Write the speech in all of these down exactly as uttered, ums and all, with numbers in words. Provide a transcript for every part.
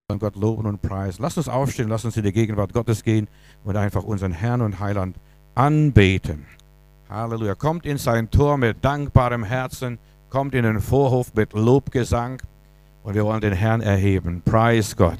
Und Gott loben und preisen. Lasst uns aufstehen, lasst uns in die Gegenwart Gottes gehen und einfach unseren Herrn und Heiland anbeten. Halleluja. Kommt in sein Tor mit dankbarem Herzen, kommt in den Vorhof mit Lobgesang und wir wollen den Herrn erheben. Preis Gott.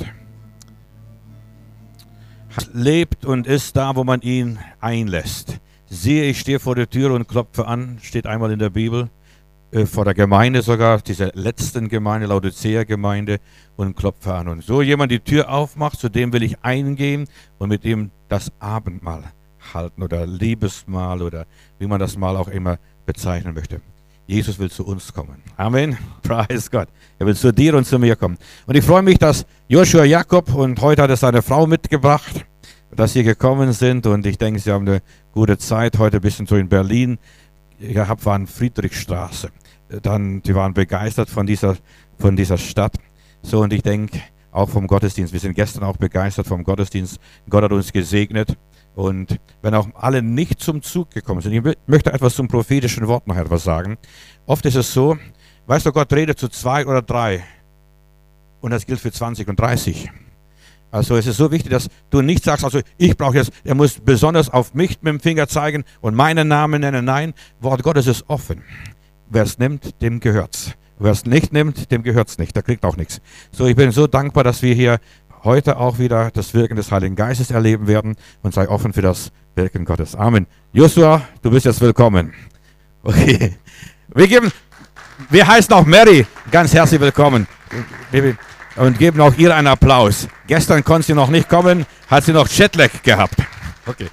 Lebt und ist da, wo man ihn einlässt. Siehe, ich stehe vor der Tür und klopfe an, steht einmal in der Bibel. Vor der Gemeinde sogar, dieser letzten Gemeinde, Laodicea-Gemeinde, und klopfe an. Und so jemand die Tür aufmacht, zu dem will ich eingehen und mit ihm das Abendmahl halten oder Liebesmahl oder wie man das Mal auch immer bezeichnen möchte. Jesus will zu uns kommen. Amen. Preis Gott. Er will zu dir und zu mir kommen. Und ich freue mich, dass Joshua Jakob, und heute hat er seine Frau mitgebracht, dass sie gekommen sind. Und ich denke, sie haben eine gute Zeit. Heute ein bisschen so in Berlin gehabt, waren Friedrichstraße. Dann, die waren begeistert von dieser, von dieser Stadt. So, und ich denke, auch vom Gottesdienst. Wir sind gestern auch begeistert vom Gottesdienst. Gott hat uns gesegnet. Und wenn auch alle nicht zum Zug gekommen sind, ich möchte etwas zum prophetischen Wort noch etwas sagen. Oft ist es so, weißt du, Gott redet zu zwei oder drei. Und das gilt für zwanzig und dreißig. Also es ist so wichtig, dass du nicht sagst, also ich brauche jetzt, er muss besonders auf mich mit dem Finger zeigen und meinen Namen nennen. Nein, Wort Gottes ist offen. Wer es nimmt, dem gehört's. Wer es nicht nimmt, dem gehört's nicht. Der kriegt auch nichts. So, ich bin so dankbar, dass wir hier heute auch wieder das Wirken des Heiligen Geistes erleben werden und sei offen für das Wirken Gottes. Amen. Joshua, du bist jetzt willkommen. Okay. Wir geben, wir heißen auch Mary ganz herzlich willkommen. Und geben auch ihr einen Applaus. Gestern konnte sie noch nicht kommen, hat sie noch Jetlag gehabt. Okay.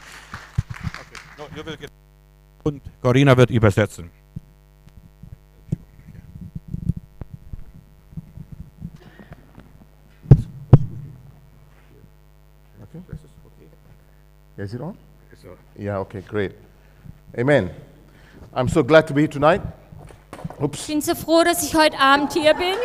Und Corinna wird übersetzen. Okay. Is it on? Yeah, okay, great. Amen. I'm so glad to be here tonight. Oops. Ich bin so froh, dass ich heute Abend hier bin.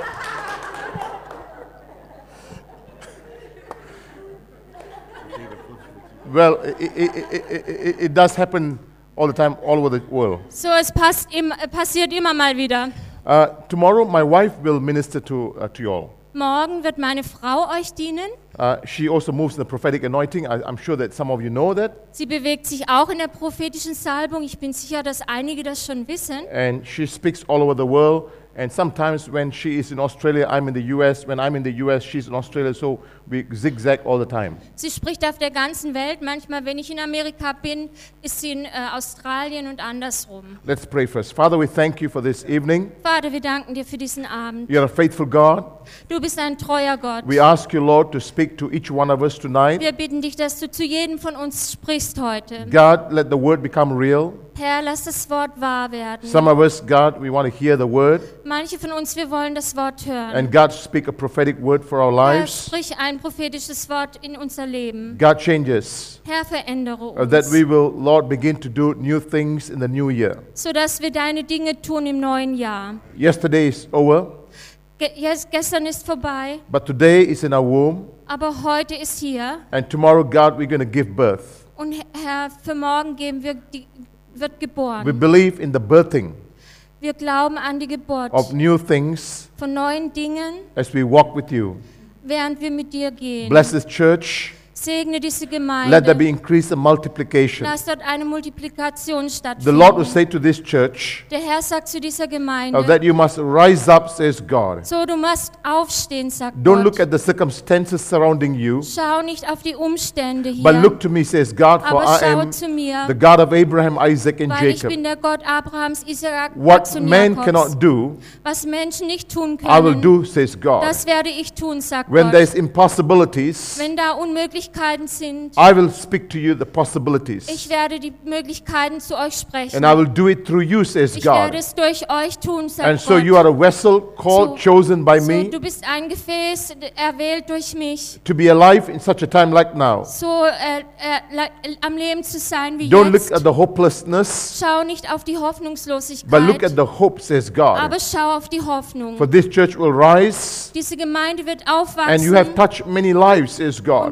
Well, it, it, it, it, it does happen all the time, all over the world. So, es passt im, passiert immer mal wieder. Uh, tomorrow, my wife will minister to uh, to you all. Morgen wird meine Frau euch dienen. Uh, she also moves in the prophetic anointing. I, I'm sure that some of you know that. Sie bewegt sich auch in der prophetischen Salbung. Ich bin sicher, dass einige das schon wissen. And she speaks all over the world. And sometimes when she is in Australia, I'm in the U S. When I'm in the U S, she's in Australia. So we zigzag all the time. Sie spricht auf der ganzen Welt. Manchmal, wenn ich in Amerika bin, ist sie in äh, Australien und andersrum. Let's pray first. Father, we thank you for this evening. Vater, wir danken dir für diesen Abend. You're a faithful God. Du bist ein treuer Gott. We ask you, Lord, to speak to each one of us tonight. Wir bitten dich, dass du zu jedem von uns sprichst heute. God, let the word become real. Herr, lass das Wort wahr werden. Some of us, God, we want to hear the word. Manche von uns, wir wollen das Wort hören. And God, speak a prophetic word for our Herr, lives. sprich ein prophetisches Wort in unser Leben. God, change us. Herr, verändere Uh, that uns, we will, Lord, begin to do new things in the new year. sodass wir deine Dinge tun im neuen Jahr. Yesterday is over, Ge yes, gestern ist vorbei, but today is in our womb. aber heute ist hier. And tomorrow, God, we're going to give birth. Und Herr, für morgen geben wir die, wird We geboren. believe in the birthing Wir glauben an die Geburt of new things von neuen Dingen, as we walk with you. während wir mit dir gehen. Bless this church. Segne diese Let there Gemeinde. be increase in multiplication. Lass dort eine Multiplikation The Lord will stattfinden. say to this church Der Herr sagt zu dieser uh, Gemeinde, that you must rise up, says God. so, du musst aufstehen, sagt Don't look Gott. at the circumstances surrounding you, Schau nicht auf die Umstände but hier, look to me, says God, for aber I schau am zu mir, the God of Abraham, Isaac, and weil ich Jacob. bin der Gott Abrahams, Isaaks What und man Jakobs. cannot do, Was Menschen nicht tun I will können, do, says God. das werde ich tun, sagt When Gott. there's impossibilities, Wenn da Unmöglichkeiten sind, I will speak to you the possibilities. ich werde die Möglichkeiten zu euch sprechen. And I will do it through you, says Ich werde God. es durch euch tun, sagt And so Gott. you are a vessel called, So- chosen by So, me du bist ein Gefäß, d- erwählt durch mich, to be alive in such a time like now. so äh, äh, le- am Leben zu sein wie Don't look jetzt. at the hopelessness, Schau nicht auf die but look Hoffnungslosigkeit, at the hope, says God. aber schau auf die Hoffnung. For this church will rise, Diese Gemeinde wird and you have aufwachsen touched many lives, says und God. du hast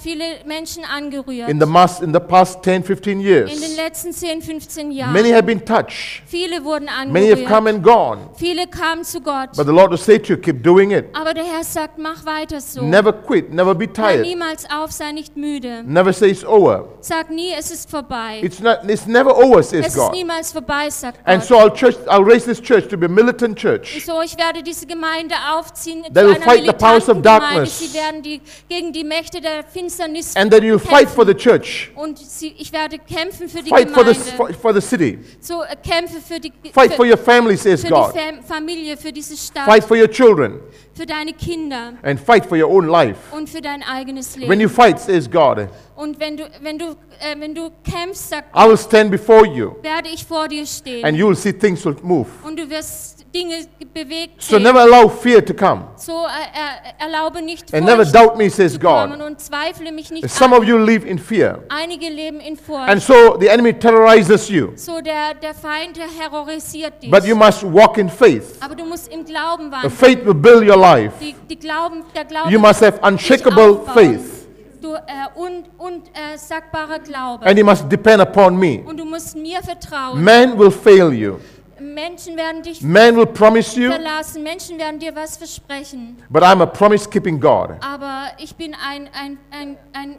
viele Menschen angerührt. In the, mas- in the past ten, fifteen In den years. letzten zehn, fünfzehn Jahren. Many have been touched. Viele wurden Many have come angerührt. and gone. Viele kamen zu Gott. But the Lord will say to you, keep doing it. Aber der Herr sagt, mach weiter so. Never quit. Never be Hör tired. niemals auf, sei nicht müde. Never say it's over. Sag nie, es ist vorbei. It's not. It's never over, Es says ist God. niemals vorbei, sagt And Gott. so I'll church. I'll raise this church to be a militant church. So, ich werde diese Gemeinde aufziehen That zu will einer fight the powers of militanten Gemeinde. darkness. Sie werden die, gegen die Mächte der Finsternis And then you'll fight kämpfen. for the church. Und sie, ich werde kämpfen für die Fight for the Gemeinde. for the city. So, äh, kämpfe für die, Fight für, for your family, says für God. die Fam Familie, für diese Stadt, Fight for your children. für deine Kinder And fight for your own life. und für dein eigenes When you Leben. fight, says God, Und wenn du, wenn du, äh, wenn du kämpfst, sagt I will stand before you, werde ich vor dir stehen. and you will see things will move. Und du wirst Dinge bewegt So sehen. never allow fear to come. So äh, äh, erlaube nicht And never Furcht doubt me, says zu kommen God. und zweifle mich nicht Some an. of you live in fear. Einige leben in Furcht. And so the enemy terrorizes you. So der, der Feind, der terrorisiert dich. But you must walk in faith. Aber du musst im Glauben The wandeln. faith will build your life. Die, die Glauben, der Glaube You must have dich unshakable aufbauen. faith. Du, äh, und und äh, sagbarer Glaube. And you must depend upon me. Und du musst mir vertrauen. Man will fail you. Menschen werden dich Man will promise you, verlassen. Menschen werden dir was versprechen. but I'm a promise-keeping God. Aber ich bin ein, ein, ein, ein,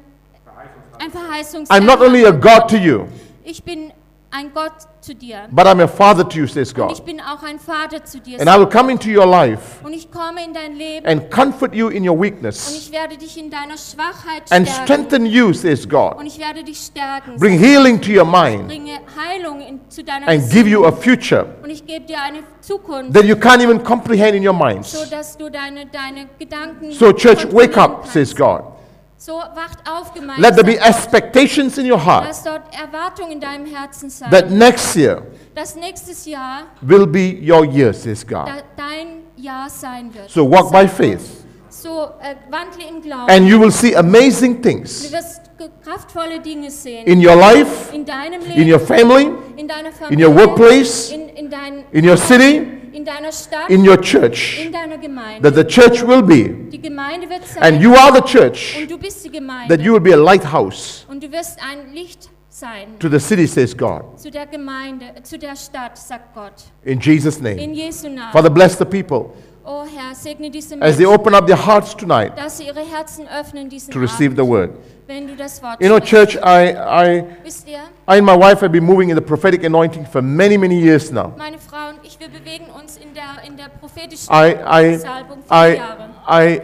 ein Verheißungsgeber. I'm not only a God to you, Ich bin ein Gott zu dir. but I'm a father to you, says Und God. ich bin auch ein Vater zu dir. And I will come into your life Und ich komme in dein Leben and comfort you in your und weakness ich werde dich in deiner Schwachheit and stärken. strengthen you, says God. Und ich werde dich stärken. Bring healing to your mind Bringe Heilung in, zu deiner and give you Gesinnung. a future Und ich gebe dir eine Zukunft, that you can't even comprehend in your so minds. dass du deine, deine Gedanken So, church, wake kontrollieren up, kannst. says God. So wacht auf, Gemeinde. Let there be sagt Gott. expectations in your heart Lass dort Erwartung in deinem Herzen sein. that next year dass nächstes Jahr will be your year, says God. da, dein Jahr sein wird. So walk by Sagt Gott. faith, So äh, wandle im Glauben. and you will see amazing Du things wirst ge- kraftvolle Dinge sehen. in your life, in deinem Leben, in your family, in deiner in Familie, your workplace, in, in, dein, in your city, in deiner Stadt, in your church, in deiner Gemeinde. that the church will be, Die Gemeinde wird sein. and you are the church, Und du bist die Gemeinde. that you will be a lighthouse Und du wirst ein Licht sein to the city, says God. zu der Gemeinde, zu der Stadt, sagt Gott. In Jesus' In name. Jesu Namen. Father, bless the people Oh Herr, segne diese as they Menschen, open up their hearts tonight dass sie ihre Herzen öffnen diesen to receive the Abend, word. wenn du das Wort You know, sprichst. church, I, I, Wisst ihr, I and my wife have been moving in the prophetic anointing for many, many years now. meine Frau und ich, wir bewegen uns in der, in der prophetischen I, I, Salbung viele I, Jahre. I,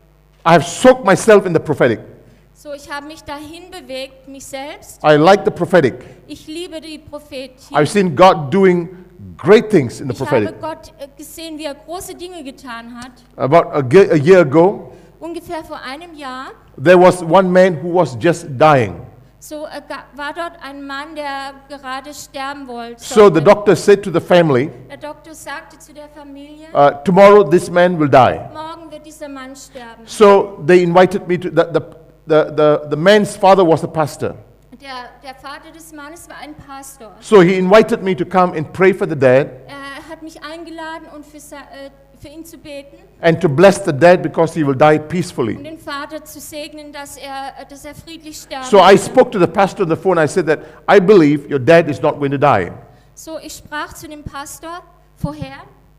I have soaked myself in the prophetic. So, ich habe mich dahin bewegt, mich selbst. I like the prophetic. Ich liebe die Prophetie. I've seen God doing great things in the Ich habe prophetic. Gott äh, gesehen, wie er große Dinge getan hat. About a, ge- a year ago, Ungefähr vor einem Jahr there was one man who was just dying. so, äh, ga- war dort ein Mann, der gerade sterben wollte. So the doctor said to the family, Der Doktor sagte zu der Familie, uh, tomorrow this man will die. morgen wird dieser Mann sterben. So they invited me to, the, the, the, the, the man's father was a pastor. Der, der Vater des Mannes war ein Pastor. So he invited me to come and pray for the dad Er hat mich eingeladen, und für, sa- äh, für ihn zu beten and to bless the dad because he will die und peacefully. den Vater zu segnen, dass er, äh, dass er friedlich sterben So I wird. spoke to the pastor on the phone. I said that I believe your dad is not going to die. So, ich sprach zu dem Pastor vorher.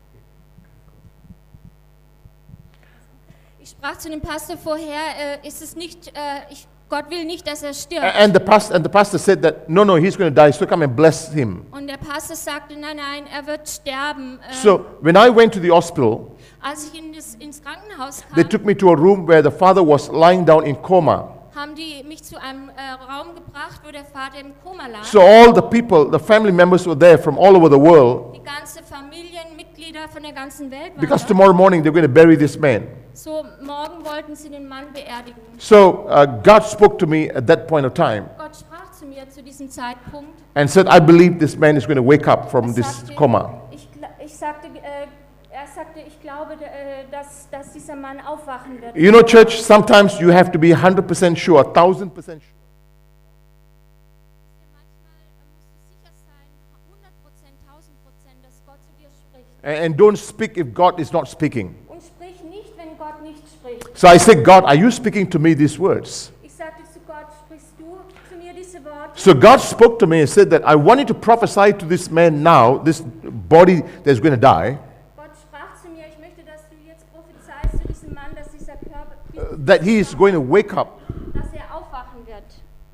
Ich sprach zu dem Pastor vorher, äh, ist es nicht, äh, ich, Gott will nicht, dass er stirbt. A- And the pastor, and the pastor said that, no, no, he's going to die, so come and bless him. Und der Pastor sagte, nein, nein, er wird sterben. Äh, So when I went to the hospital, als ich in das, ins Krankenhaus kam, they took me to a room where the father was lying down in coma. haben die mich zu einem äh, Raum gebracht, wo der Vater im Koma lag. So all the people, the family members were there from all over the world Die ganze Familienmitglieder von der ganzen Welt waren because da. tomorrow morning they're going to bury this man. So, morgen wollten sie den Mann beerdigen. So uh, God spoke to me at that point of time Gott sprach zu mir zu diesem Zeitpunkt. and said, I believe this man is going to wake up from Er this sagte, coma. Ich, gla- ich sagte, äh, er sagte, ich glaube, äh, dass, dass dieser Mann aufwachen wird. You know, church, sometimes you have to be one hundred percent sure, one thousand percent sure. And and don't speak if God is not speaking. Und sprich nicht, wenn Gott nicht spricht. So I said, God, are you speaking to me these words? Ich sagte So God spoke to me and said that I want you to prophesy to this man now, this body that's going to die, Gott sprach zu mir, ich möchte, dass du jetzt prophezeist zu diesem Mann, dass dieser Körper, uh, that he is going to wake up. dass er aufwachen wird.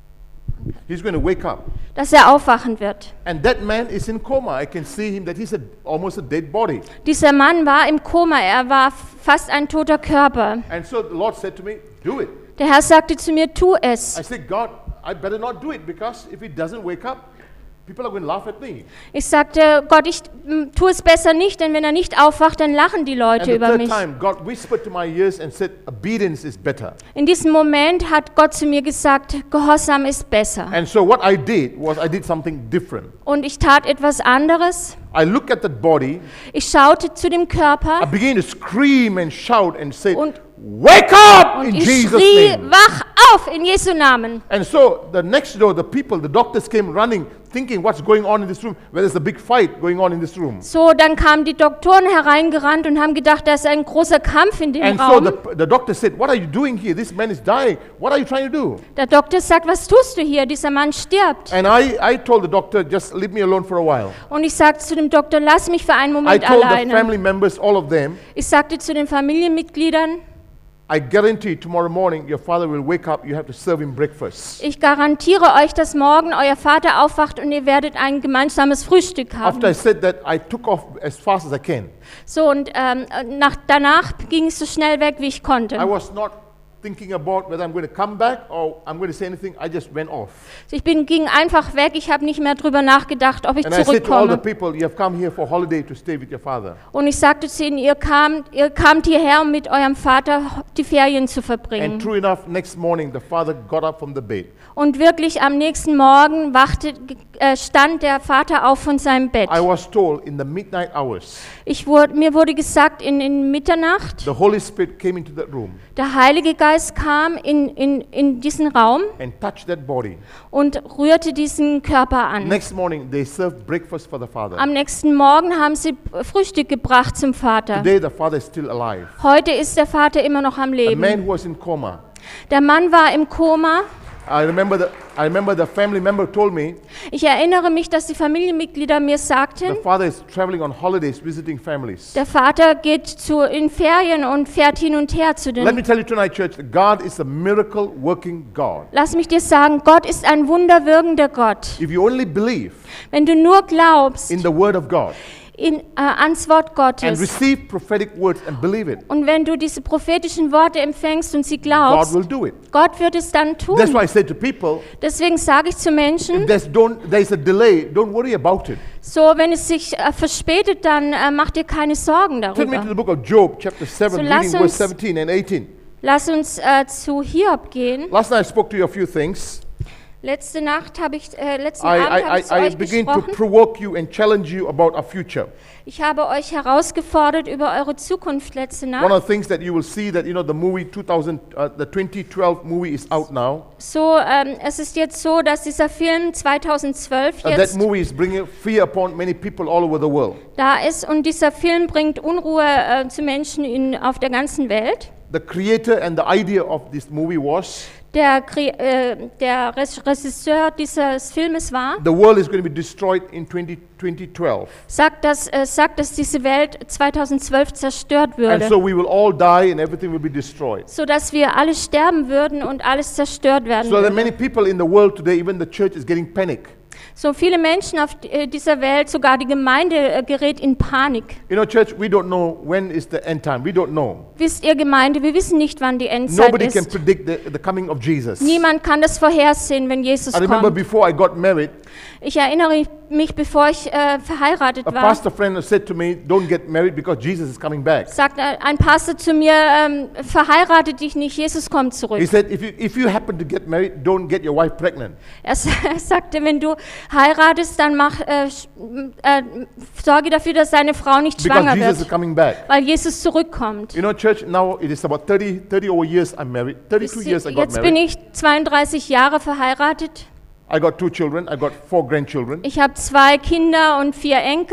He's going to wake up. Dass er aufwachen wird. And that man is in coma. I can see him that he's a, almost a dead body. Dieser Mann war im Koma, er war fast ein toter Körper. And so the Lord said to me, do it. Der Herr sagte zu mir, tu I es. said, God, I better not do it because if he doesn't wake up, people are going to laugh at me. Ich sagte, Gott, ich mm, tu es besser nicht, denn wenn er nicht aufwacht, dann lachen die And Leute the über third mich. time, God whispered to my ears and said, obedience is better. In diesem Moment hat Gott zu mir gesagt, Gehorsam ist besser. And so what I did was I did something different. Und ich tat etwas anderes. I looked at that body, Ich schaute zu dem I Körper began to scream and shout and say, und, wake up und in ich Jesus' schrie, name. wach auf in Jesu Namen. And so the next door, the people, the doctors came running, thinking what's going on in this room, where there's a big fight going on in this room. So, dann kamen die Doktoren hereingerannt und haben gedacht, da ist ein großer Kampf in dem And so Raum. the, the doctor said, what are you doing here? This man is dying. What are you trying to do? Der Doktor sagt, was tust du hier? Dieser Mann stirbt. And I, I told the doctor, just leave me alone for a while. Und ich sagte zu dem Doktor, lass mich für einen I Moment told the alleine. family members, all of them, Ich sagte zu den Familienmitgliedern, I guarantee tomorrow morning your father will wake up, you have to serve him breakfast. ich garantiere euch, dass morgen euer Vater aufwacht und ihr werdet ein gemeinsames Frühstück haben. After I said that, I took off as fast as I can. So, und ähm, nach, danach ging es so schnell weg, wie ich konnte. I was not thinking about whether I'm going to come back or I'm going to say anything. I just went off. Ich bin, ging einfach weg, ich habe nicht mehr drüber nachgedacht, ob ich And I said to all the zurückkomme. people, you have come here for holiday to stay with your father. Und ich sagte zu ihnen, ihr kamt, ihr kamt hierher, um mit eurem Vater die Ferien zu And verbringen. true enough, next morning the father got up from the bed. Und wirklich am nächsten Morgen wachte, äh, stand der Vater auf von seinem Bett. I was told in the midnight hours, Ich wurde, mir wurde gesagt, in, in Mitternacht, the Holy Spirit came into that room der Heilige Geist kam in, in, in diesen Raum and touched that body. und rührte diesen Körper an. Next morning, they served breakfast for the father. Am nächsten Morgen haben sie Frühstück gebracht zum Vater. Today, the father is still alive. Heute ist der Vater immer noch am A Leben. man who was in coma. Der Mann war im Koma. I remember the, I remember the family member told me Ich erinnere mich, dass die Familienmitglieder mir the sagten, father is traveling on holidays, visiting families. der Vater geht zu, in Ferien und fährt hin und her zu Let me den. tell you tonight, church, that God is a miracle working God. Lass mich dir sagen, Gott ist ein wunderwirkender Gott. If you only believe Wenn du nur glaubst in the word of God in, äh, ans Wort and Gottes receive prophetic words and believe it, und wenn du diese prophetischen Worte empfängst und sie God glaubst, will do it. Gott wird es dann That's why tun. I say to people, Deswegen sage ich zu if Menschen, there's, don't, there's a delay, don't worry about it. so wenn es sich äh, verspätet, dann äh, mach dir keine Sorgen Turn me to darüber. the book of Job, chapter seven, So lass reading verse uns- seventeen and eighteen. Lass uns äh, zu Hiob gehen. Last night I spoke to you a few things. Letzte Nacht habe ich, äh, letzten I, Abend habe I, ich zu I, I euch begin to gesprochen. provoke you and challenge you about our future. Ich habe euch herausgefordert über eure Zukunft letzte One Nacht. of the things that you will see that, you know, the movie two thousand, uh, the twenty twelve movie is out now. So, ähm, es ist jetzt so, dass dieser Film zweitausendzwölf Uh, that jetzt movie is bringing fear upon many people all over the world. da ist und dieser Film bringt Unruhe äh, zu Menschen in, auf der ganzen Welt. The creator and the idea of this movie was Der, Kre- äh, der Res- Regisseur dieses Filmes war, the world is going to be destroyed in twenty twelve. sagt, dass, äh, sagt, dass diese Welt zweitausendzwölf zerstört And würde, so we will all die and everything will be destroyed. sodass wir alle sterben würden und alles zerstört werden So there are würde. many people in the world today, even the church is getting panic. So viele Menschen auf äh, dieser Welt, sogar die Gemeinde äh, gerät in Panik. You know, church, we don't know when is the end time. We don't know. Wisst ihr Gemeinde, wir wissen nicht, wann die Endzeit Nobody can ist. predict the, the coming of Jesus. Niemand kann das vorhersehen, wenn Jesus I remember kommt. before I got married, Ich erinnere mich, bevor ich äh, verheiratet a war, pastor friend said to me, don't get married because Jesus is coming back. sagt ein Pastor zu mir, ähm, verheirate dich nicht, Jesus kommt He zurück. said, if you, if you happen to get married, don't get your wife pregnant. Er s- er sagte, wenn du heiratest, dann mach, äh, sch- äh, sorge dafür, dass deine Frau nicht Because schwanger Jesus is wird, coming back. weil Jesus zurückkommt. You know, church, now it is about thirty, thirty over years I'm married. thirty-two Wisst ihr, years I got Jetzt bin married. ich zweiunddreißig Jahre verheiratet. I got two children. I got four grandchildren. Ich habe zwei Kinder und vier Enkel.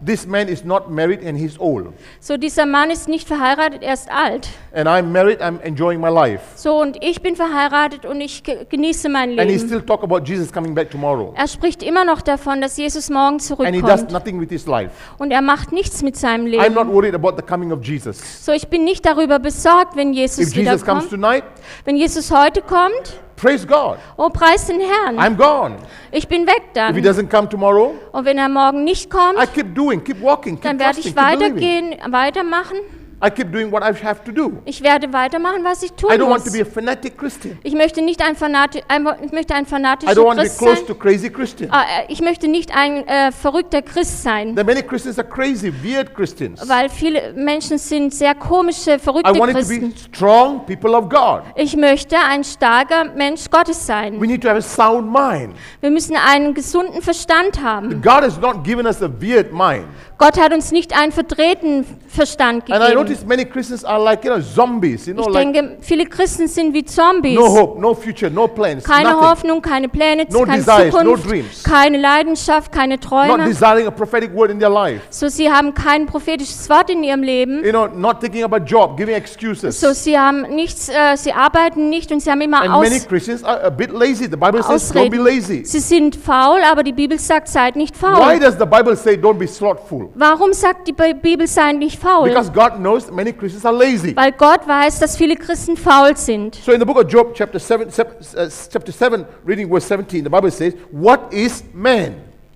this man is not married and he's old. So, dieser Mann ist nicht verheiratet, er ist alt. And I'm married, I'm enjoying my life. So, und ich bin verheiratet und ich ge- genieße mein And he Leben. still talk about Jesus coming back tomorrow. Er spricht immer noch davon, dass Jesus morgen And he does zurückkommt. nothing with his life. Und er macht nichts mit seinem I'm not Leben. worried about the coming of Jesus. So, ich bin nicht darüber besorgt, wenn If Jesus Jesus comes wiederkommt. tonight, Wenn Jesus heute kommt, praise God. oh, preis den Herrn. I'm gone. Ich bin weg If he dann. doesn't come tomorrow, Und wenn er morgen nicht kommt, I keep doing, keep walking, keep dann werde trusting, ich keep believing. weitergehen, weitermachen. I keep doing what I have to do. Ich werde weitermachen, was ich tun I don't want to muss. be a fanatic Christian. Ich möchte nicht ein, Fanati ein, ich möchte ein I fanatischer don't want to be Christ close sein. to crazy Christians. Ah, äh, Ich möchte nicht ein äh, verrückter Christ sein, There are many Christians are crazy, weird Christians. weil viele Menschen sind sehr komische, I verrückte want it to be Christen. strong people of God. Ich möchte ein starker Mensch Gottes sein. We need to have a sound mind. Wir müssen einen gesunden Verstand haben. God has not given us a weird mind. Gott hat uns nicht einen verdrehten Verstand And I gegeben. notice many Christians are like, you know, zombies, you know, Ich like denke, viele Christen sind wie Zombies. no hope, no future, no plans, Keine nothing. Hoffnung, keine Pläne, No keine desires, no Zukunft, dreams. keine Leidenschaft, keine Not Träume. desiring a prophetic word in their life. So, sie haben kein prophetisches Wort in ihrem Leben. You know, not thinking about job, giving excuses. So, sie haben nichts, äh, sie arbeiten nicht und sie haben immer And many Aus, Christians are a bit lazy. The Bible says don't be Ausreden. lazy. Sie sind faul, aber die Bibel sagt, seid nicht Why faul. does the Bible say don't be slothful? Warum sagt die Bi- Bibel, seid nicht faul? Because God knows many Christians are lazy. Weil Gott weiß, dass viele Christen faul sind. So in the book of Job, chapter seven, sep- uh, chapter seven, reading verse seventeen, the Bible says, "What is man?"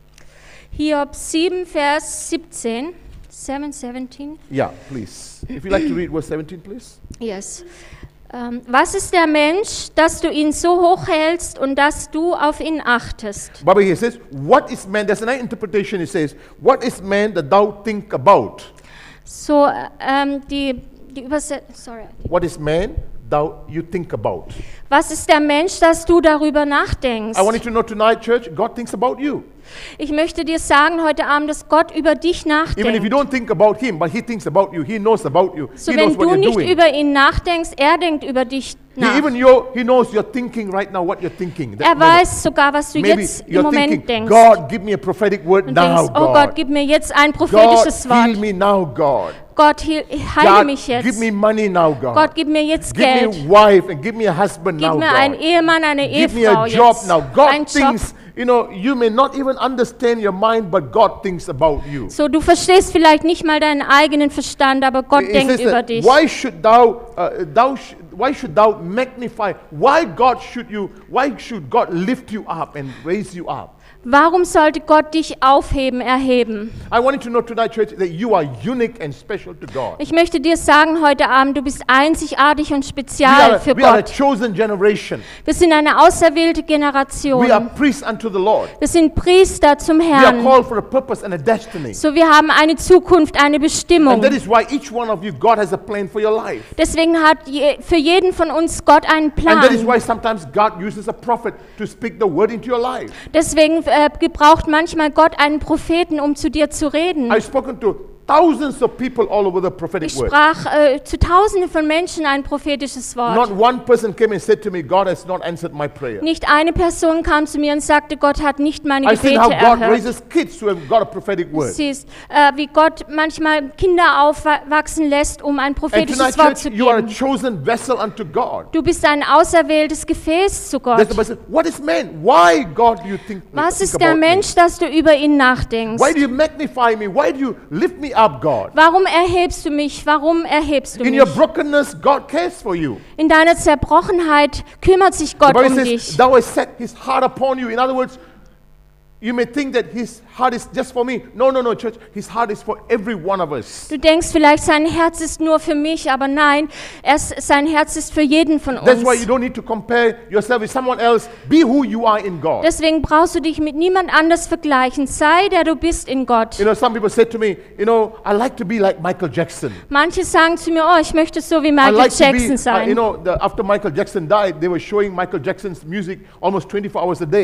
Hiob sieben, Vers siebzehn. sieben, siebzehn. Yeah, please. If you'd like to read verse seventeen, please. Yes. Ähm, was ist der Mensch, dass du ihn so hoch hältst und dass du auf ihn achtest? The Bible here says, "What is man?" There's another interpretation. It says, "What is man that thou think about?" So, ähm, die, die Übersetzung, sorry. What is man thou you think about? Was ist der Mensch, dass du darüber nachdenkst? I want you to know tonight, church, God thinks about you. Ich möchte dir sagen heute Abend, dass Gott über dich Even if you nachdenkt. don't think about him, but he thinks about you. He knows about you. So, he wenn knows what du you're nicht doing. über ihn nachdenkst, er denkt über dich He nach. even you, he knows you're thinking right now what you're thinking. That Er moment. weiß sogar, was du Maybe jetzt im you're Moment thinking, denkst. God, give me a prophetic word Und now, denkst, oh God. Gott, gib mir jetzt ein God, prophetisches heal Wort. me now, God. Gott, heil, heile God, mich give jetzt. me money now, God. Gott, gib mir jetzt give Geld. me a wife and give me a husband Gib now, mir einen God. Ehemann, eine Give me Ehefrau a job jetzt. now. God Ein Job. thinks, you know, you may not even understand your mind, but God thinks about you. So, du verstehst vielleicht nicht mal deinen eigenen Verstand, aber Gott It denkt says über that, dich. why should thou, uh, thou sh- why should thou magnify? Why God should you? Why should God lift you up and raise you up? Warum sollte Gott dich aufheben, erheben? I want you to know tonight, church, that you are unique and special to God. Ich möchte dir sagen heute Abend, du bist einzigartig und We spezial are, für we are a Gott. chosen generation. Wir sind eine auserwählte We are Generation. priests unto the Lord. Wir sind Priester zum We are Herrn. called for a purpose and a destiny. So, wir haben eine Zukunft, eine And Bestimmung. that is why each one of you, God has a plan for your life. Deswegen hat je, für jeden von uns Gott einen And that is Plan. why sometimes God uses a prophet to speak the word into your life. Deswegen äh, gebraucht manchmal Gott einen Propheten, um zu dir zu reden. I've spoken to thousands of people all over the prophetic Ich word. sprach äh, zu Tausenden von Menschen ein prophetisches Not Wort. one person came and said to me, God has not answered my prayer. Nicht eine Person kam zu mir und sagte, Gott hat nicht meine I've seen Gebete how God erhört. raises kids who have got a prophetic Du word. siehst, äh, wie Gott manchmal Kinder aufwachsen lässt, um ein And prophetisches tonight, Wort church, zu you are a geben. chosen vessel unto God. Du bist ein auserwähltes Gefäß zu That's the Gott. Bible says, what is man? Why, God, do you think, Was think ist der about Mensch, dass du über ihn nachdenkst? me? Why do you magnify me? Why do you lift me up, God? Warum erhebst du mich? Warum erhebst du In mich? your brokenness, God cares for you. In deiner Zerbrochenheit kümmert sich The Gott Bible um says, dich. thou hast set his heart upon you. In other words, you may think that his heart is just for me. No, no, no, church. His heart is for every one of us. Du denkst vielleicht, sein Herz ist nur für mich, aber nein, er ist, sein Herz ist für jeden von That's why you uns. don't need to compare yourself with someone else. Be who you are in God. Deswegen brauchst du dich mit niemand anders vergleichen. Sei, der du bist in Gott. You know, some people said to me, you know, I like to be like Michael Jackson. Manche sagen zu mir, oh, ich möchte so wie I Michael like to be, Jackson uh, you sein. know, the, after Michael Jackson died, they were showing Michael Jackson's music almost twenty-four hours a day.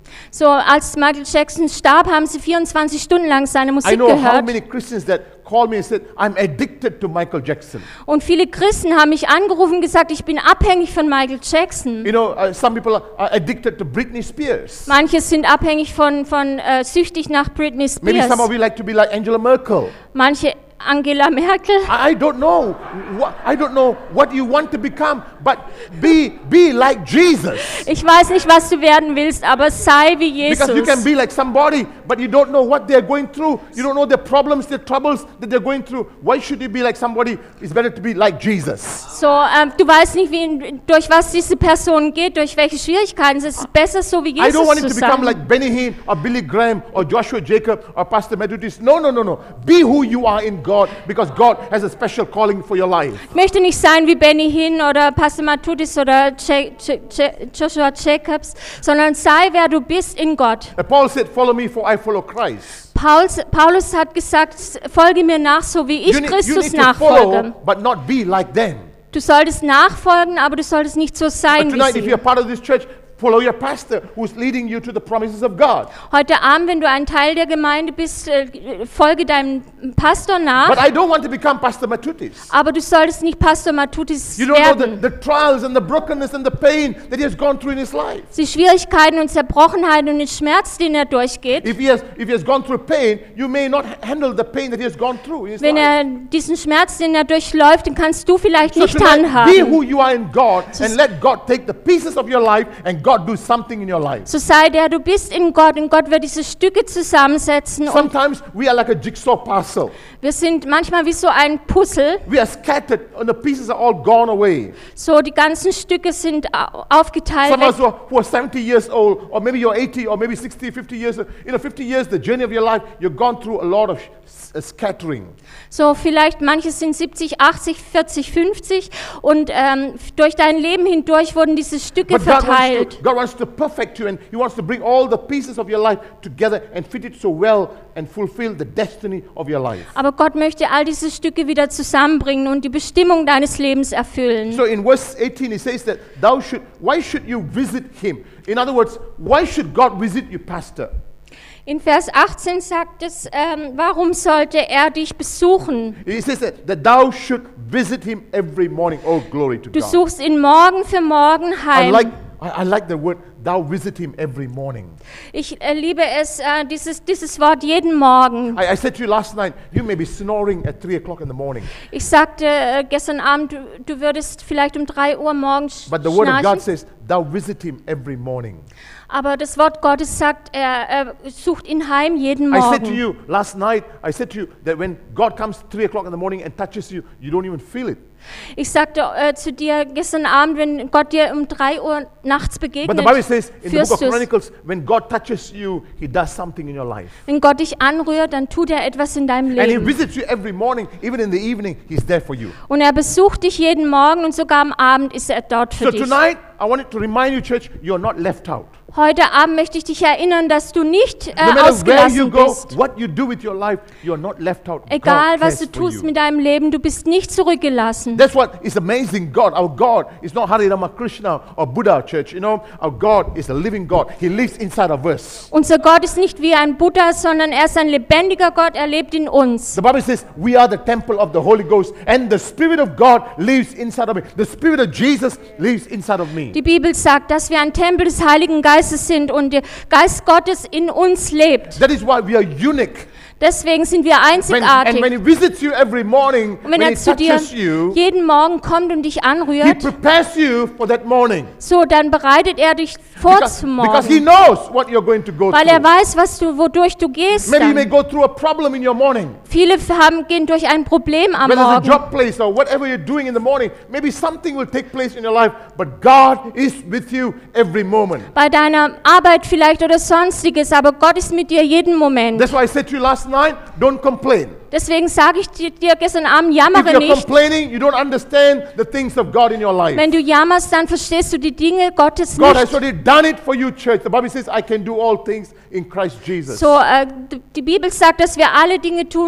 So, als Michael Jackson starb, haben sie vierundzwanzig Stunden lang seine I Musik know how gehört. many Christians that call me and said, I'm addicted to Michael Jackson. Und viele Christen haben mich angerufen und gesagt, ich bin abhängig von Michael Jackson. You know, uh, some people are addicted to Britney Spears. Manche sind abhängig von, von äh, süchtig nach Britney Maybe some of Spears. you like to be like Angela Merkel. Manche Angela Merkel. I I don't know. What, I don't know what you want to become, but be be like Jesus. Ich weiß nicht, was du werden willst, aber sei wie Because you can Jesus. be like somebody, but you don't know what they're going through. You don't know their problems, their troubles that they're going through. Why should you be like somebody? It's better to be like Jesus. So, ähm, du weißt nicht, wie, durch was diese Person geht, durch welche Schwierigkeiten. Es ist besser, so wie I don't want Jesus it zu to become sein. like Benny Hinn or Billy Graham or Joshua Jacob or Pastor Methodist. No, no, no, no. Be who you are in God, because God has a special calling for your life. Ich möchte nicht sein wie Benny Hinn oder Pastor Matthäus oder Je Je Je Joshua Jacobs, sondern sei, wer du bist in Gott. And Paul said, "Follow me, for I follow Christ." Paulus, Paulus hat gesagt, folge mir nach, so wie ich You need, you Christus need to follow, nachfolge. but not be like them. Du solltest nachfolgen, aber du solltest nicht so But sein wie tonight, if sie. you're part of this church, follow your pastor who's leading you to the promises of God. Heute Abend, wenn du ein Teil der Gemeinde bist, äh, folge deinem Pastor But nach, I don't want to become Pastor Matutis. aber du solltest nicht Pastor Matthäus You don't know the, werden. the trials and the brokenness and the pain that he has gone through in his life. Die Schwierigkeiten und Zerbrochenheiten und den Schmerz, den er durchgeht. If he has, if he has gone through pain, you may not handle the pain that he has gone through in his Wenn life. er diesen Schmerz, den er durchläuft, den kannst du vielleicht So nicht tonight, be handhaben. who you are in God and let God take the pieces of your life and God do something in your life. So sei der du bist in Gott und Gott wird diese Stücke zusammensetzen und Sometimes we are like a jigsaw puzzle. wir sind manchmal wie so ein Puzzle. We are scattered and the pieces are all gone away. So die ganzen Stücke sind au- aufgeteilt. Some of us who are, who are seventy years old, or maybe you're eighty, or maybe sixty, fifty years. You know, fifty years, the journey of your life, you've gone through a lot of s- uh, scattering. So vielleicht manche sind siebzig, achtzig, vierzig, fünfzig und ähm, durch dein Leben hindurch wurden diese Stücke But God wants, verteilt. to, God wants to perfect you, and He wants to bring all the pieces of your life together and fit it so well and fulfill the destiny of your life. Aber Gott möchte all diese Stücke wieder zusammenbringen und die Bestimmung deines Lebens erfüllen. So in verse eighteen, He says that thou should. Why should you visit Him? In other words, why should God visit you, Pastor? In Vers achtzehn sagt es, ähm, warum sollte er dich besuchen? He says that, that thou should visit Him every morning. Oh, glory to Du God. suchst ihn Morgen für Morgen I heim. like, I, I like the word, thou visit Him every morning. Ich äh, liebe es, äh, dieses, dieses Wort jeden Morgen. I, I said to you last night, you may be snoring at three o'clock in the morning, Ich sagte äh, gestern Abend, du, du würdest vielleicht um drei Uhr morgens but the word of God schnarchen. says, thou visit Him every morning. Aber das Wort Gottes sagt, er, er sucht ihn heim jeden I said to Morgen. you last night, I said to you that when God comes three o'clock in the morning and touches you, you don't even feel it. Ich sagte äh, zu dir gestern Abend, wenn Gott dir um drei Uhr nachts But the begegnet, Bible says in the book fühlst of du es. Chronicles, when God touches you, He does something in your life. Wenn Gott dich anrührt, dann tut er etwas in deinem And He Leben. visits you every morning, even in the evening, He's there for you. Und er besucht dich jeden Morgen und sogar am Abend ist er dort für So dich. tonight, I wanted to remind you, church, you're not left out. Heute Abend möchte ich dich erinnern, dass du nicht äh, No matter where you ausgelassen go, bist. what you do with your life, you're not left out. Egal, God was cares du for tust you. mit deinem Leben, du bist nicht zurückgelassen. That's what is amazing. God, our God is not Hare Ramakrishna or Buddha church. You know, our God is a living God. He lives inside of us. Unser Gott ist nicht wie ein Buddha, sondern er ist ein lebendiger Gott, er lebt in uns. The Bible says we are the temple of the Holy Ghost, and the Spirit of God lives inside of me. The Spirit of Jesus lives inside of me. Die Bibel sagt, dass wir ein Tempel des Heiligen Geistes sind und der Geist Gottes in uns lebt. That is why we are unique. Deswegen sind wir When, and einzigartig. when He visits you every morning, Und wenn when He er zu dir touches you, jeden Morgen kommt und dich He anrührt, prepares you for that morning. so dann bereitet er dich vor Because, zum because He Morgen, knows what you're going to go weil er through. weiß, was du, wodurch du gehst. Maybe you may Dann. go through a problem in your morning. Viele haben, gehen durch ein Problem am Whether it's a Morgen. job place or whatever you're doing in the morning, maybe something will take place in your life, but God is with you every moment. Bei deiner Arbeit vielleicht oder sonstiges, aber Gott ist mit dir jeden Moment. That's why I said to you last night, don't complain. Deswegen sage ich dir, dir gestern Abend, If jammere you're nicht. complaining, you don't understand the things of God in your life. Wenn du jammerst, dann verstehst du die Dinge Gottes God has nicht. already done it for you, church. The Bible says, I can do all things in Christ Jesus. So, äh, d- die Bibel sagt, dass wir alle Dinge tun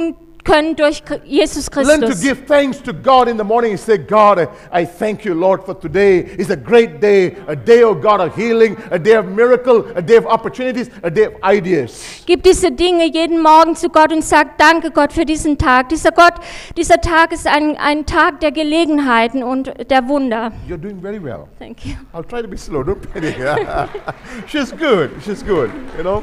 können durch Chri- Jesus Learn to Christus. give thanks to God in the morning and say, God, I, I thank you, Lord, for today. It's a great day, a day, oh God, of healing, a day of miracle, a day of opportunities, a day of ideas. Gib diese Dinge jeden Morgen zu Gott und sag, danke Gott für diesen Tag. Dieser Gott, dieser Tag ist ein, ein Tag der Gelegenheiten und der Wunder. You're doing very well. Thank you. I'll try to be slow, don't panic. She's good, she's good, you know.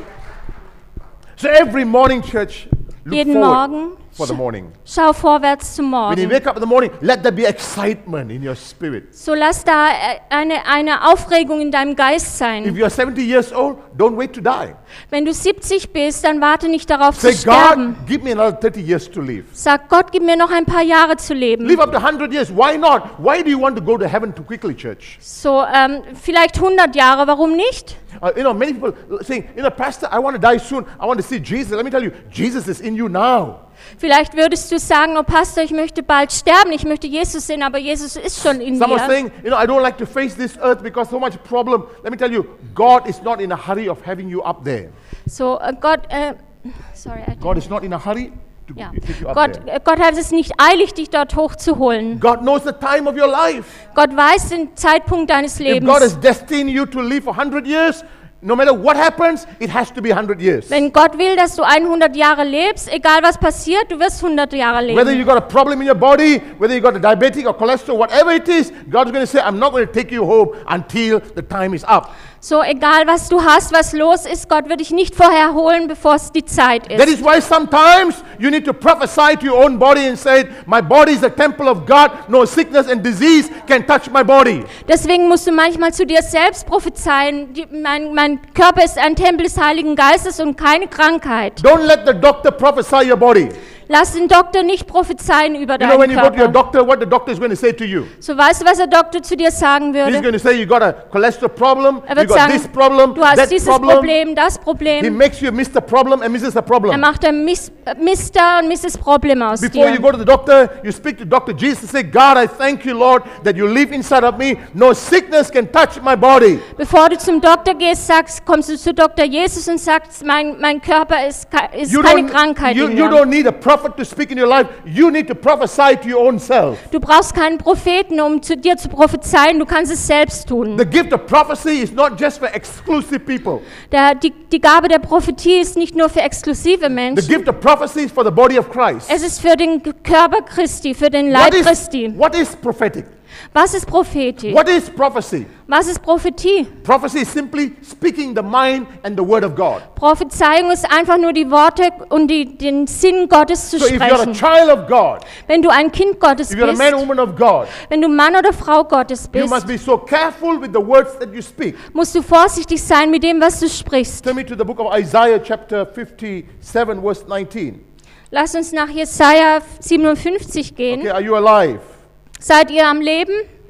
So every morning, church, look Jeden forward Morgen for the morning. schau vorwärts zum When you Morgen. wake up in the morning, let there be excitement in your spirit. So lass da äh, eine, eine Aufregung in deinem Geist If sein. you're seventy years old, don't wait to die. Wenn du siebzig bist, dann warte nicht darauf Say, zu sterben. God, give me another thirty years to live. Sag Gott, gib mir noch ein paar Jahre zu leben. Live up to one hundred years. Why not? Why do you want to go to heaven too quickly, church? So, ähm, vielleicht hundert Jahre, warum nicht? Uh, you know, many people saying, you know, Pastor, I want to die soon. I want to see Jesus. Let me tell you, Jesus is in you now. Vielleicht würdest du sagen, oh Pastor, ich möchte bald sterben, ich möchte Jesus sehen, aber Jesus ist schon in Some are dir. saying, you know, I don't like to face this earth because so much problem. Let me tell you, God is not in a hurry of having you up there. So, äh, Gott, äh, sorry, I God is not in a hurry to ja. take you up Gott, there. äh, Gott hat es nicht eilig, dich dort hochzuholen. God knows the time of your life. Gott weiß den Zeitpunkt deines If God is Lebens. destined you to live for one hundred years, no matter what happens, it has to be one hundred years. Wenn Gott will, dass du hundert Jahre lebst, egal was passiert, du wirst hundert Jahre Whether you leben. got a problem in your body, whether you got a diabetic or cholesterol, whatever it is, God's going to say, I'm not going to take you home until the time is up. So, egal was du hast, was los ist, Gott wird dich nicht vorher holen, bevor es die Zeit That ist. is why sometimes you need to prophesy to your own body and say, my body is the temple of God, no sickness and disease can touch my body. Deswegen musst du manchmal zu dir selbst prophezeien, die, mein, mein Körper ist ein Tempel des Heiligen Geistes und keine Krankheit. Don't let the doctor prophesy your body. Lass den Doktor nicht prophezeien über You know, when deinen you go to your Körper. doctor, what the doctor is going to say to you. So, weißt du, was der Doktor zu dir sagen He's würde? going to say, you got a cholesterol problem, Er you wird got sagen, this problem, du hast that dieses problem. Problem, das He Problem. makes you miss the problem and misses the Er problem. macht ein Mis Mister und Misses Problem aus Before you dir. go to the doctor, you speak to Doctor Jesus and say, God, I thank you, Lord, that you live inside of me. No sickness can touch my body. Bevor du zum Doktor gehst, sagst, kommst du zu Doktor Jesus und sagst, mein, mein Körper ist, ke- ist You keine don't, Krankheit you, in you mir. don't need a prophet to speak in your life. You need to prophesy to your own self. Du brauchst keinen Propheten, um zu dir zu prophezeien, du kannst es selbst tun. The gift of prophecy is not just for exclusive people. Der, die, die Gabe der Prophetie ist nicht nur für exklusive The Menschen. gift of prophecy is for the body of Christ. Es ist für den Körper Christi, für den What Leib is, Christi. what is prophetic? Was ist Prophetie? What is prophecy? Was ist Prophetie? Prophecy is simply speaking the mind and the word of God. Prophezeiung ist einfach nur die Worte und die, den Sinn Gottes zu So if you're a sprechen. child of God, Wenn du ein Kind Gottes if you're a man or bist, woman of God, wenn du Mann oder Frau Gottes you bist, must be so careful with the words that you speak. musst du vorsichtig sein mit dem, was du sprichst. Turn me to the book of Isaiah chapter fifty-seven verse nineteen. Lass uns nach Jesaja siebenundfünfzig gehen. Okay, are you alive? Seid ihr am Leben?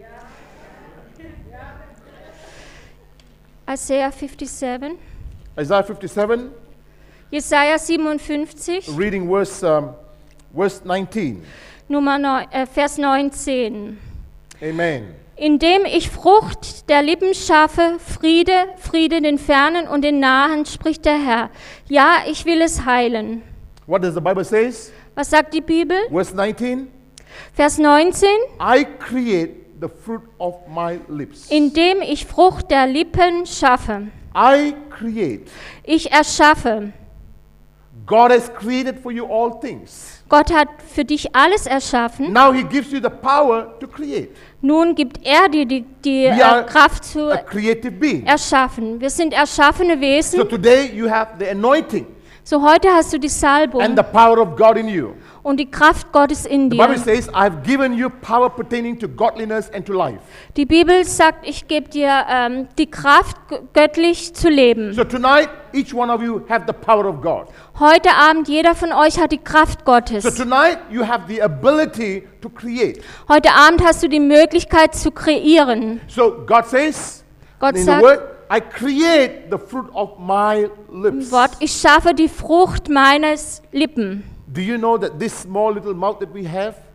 Isaiah fifty-seven. Isaiah fifty-seven, Jesaja siebenundfünfzig, reading verse, um, verse nineteen. Nummer neun, äh, Vers neunzehn. Amen. Indem ich Frucht der Lippen schaffe, Friede, Friede den Fernen und den Nahen, spricht der Herr. Ja, ich will es heilen. What does the Bible say? Was sagt die Bibel? Verse nineteen. Vers neunzehn. I create the fruit of my lips. Indem ich Frucht der Lippen schaffe. I create. Ich erschaffe. God has created for you all things. Gott hat für dich alles erschaffen. Now he gives you the power to create. Nun gibt er dir die, die We are äh, Kraft zu A creative being. erschaffen. Wir sind erschaffene So Wesen. today you have the anointing So heute hast du die and Salbung the power of God in you. und die Kraft Gottes in The Bible dir. says, I've given you power pertaining to godliness and to life. Die Bibel sagt, ich gebe dir ähm, die Kraft, g- göttlich zu leben. So tonight, each one of you have the power of God. Heute Abend, jeder von euch hat die Kraft So Gottes. tonight, you have the ability to create. Heute Abend hast du die Möglichkeit zu kreieren. So God says, Gott in the sagt word, I create the fruit of my lips. im Wort, ich schaffe die Frucht meines Lippen. Do you know that this small little mouth that we have,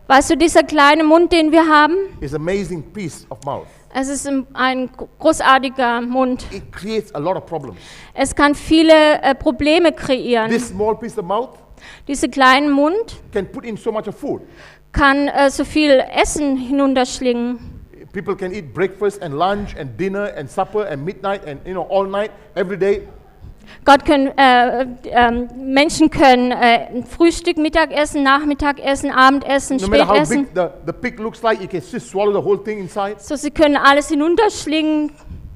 Weißt du, dieser kleine Mund, den wir haben, is an amazing piece of mouth. es ist ein- ein großartiger Mund. It creates a lot of problems. Es kann viele äh, Probleme kreieren. This small piece of mouth Dieser kleine Mund can put in so much of food. kann äh, so viel Essen hinunterschlingen. People can eat breakfast and lunch and dinner and supper and midnight and you know all night every day. Gott können, äh, äh, Menschen können äh, Frühstück, Mittagessen, Nachmittagessen, Abendessen, No matter how Spätessen. big the, the pig looks like, you can just swallow the whole thing inside. So, sie können alles hinunterschlingen.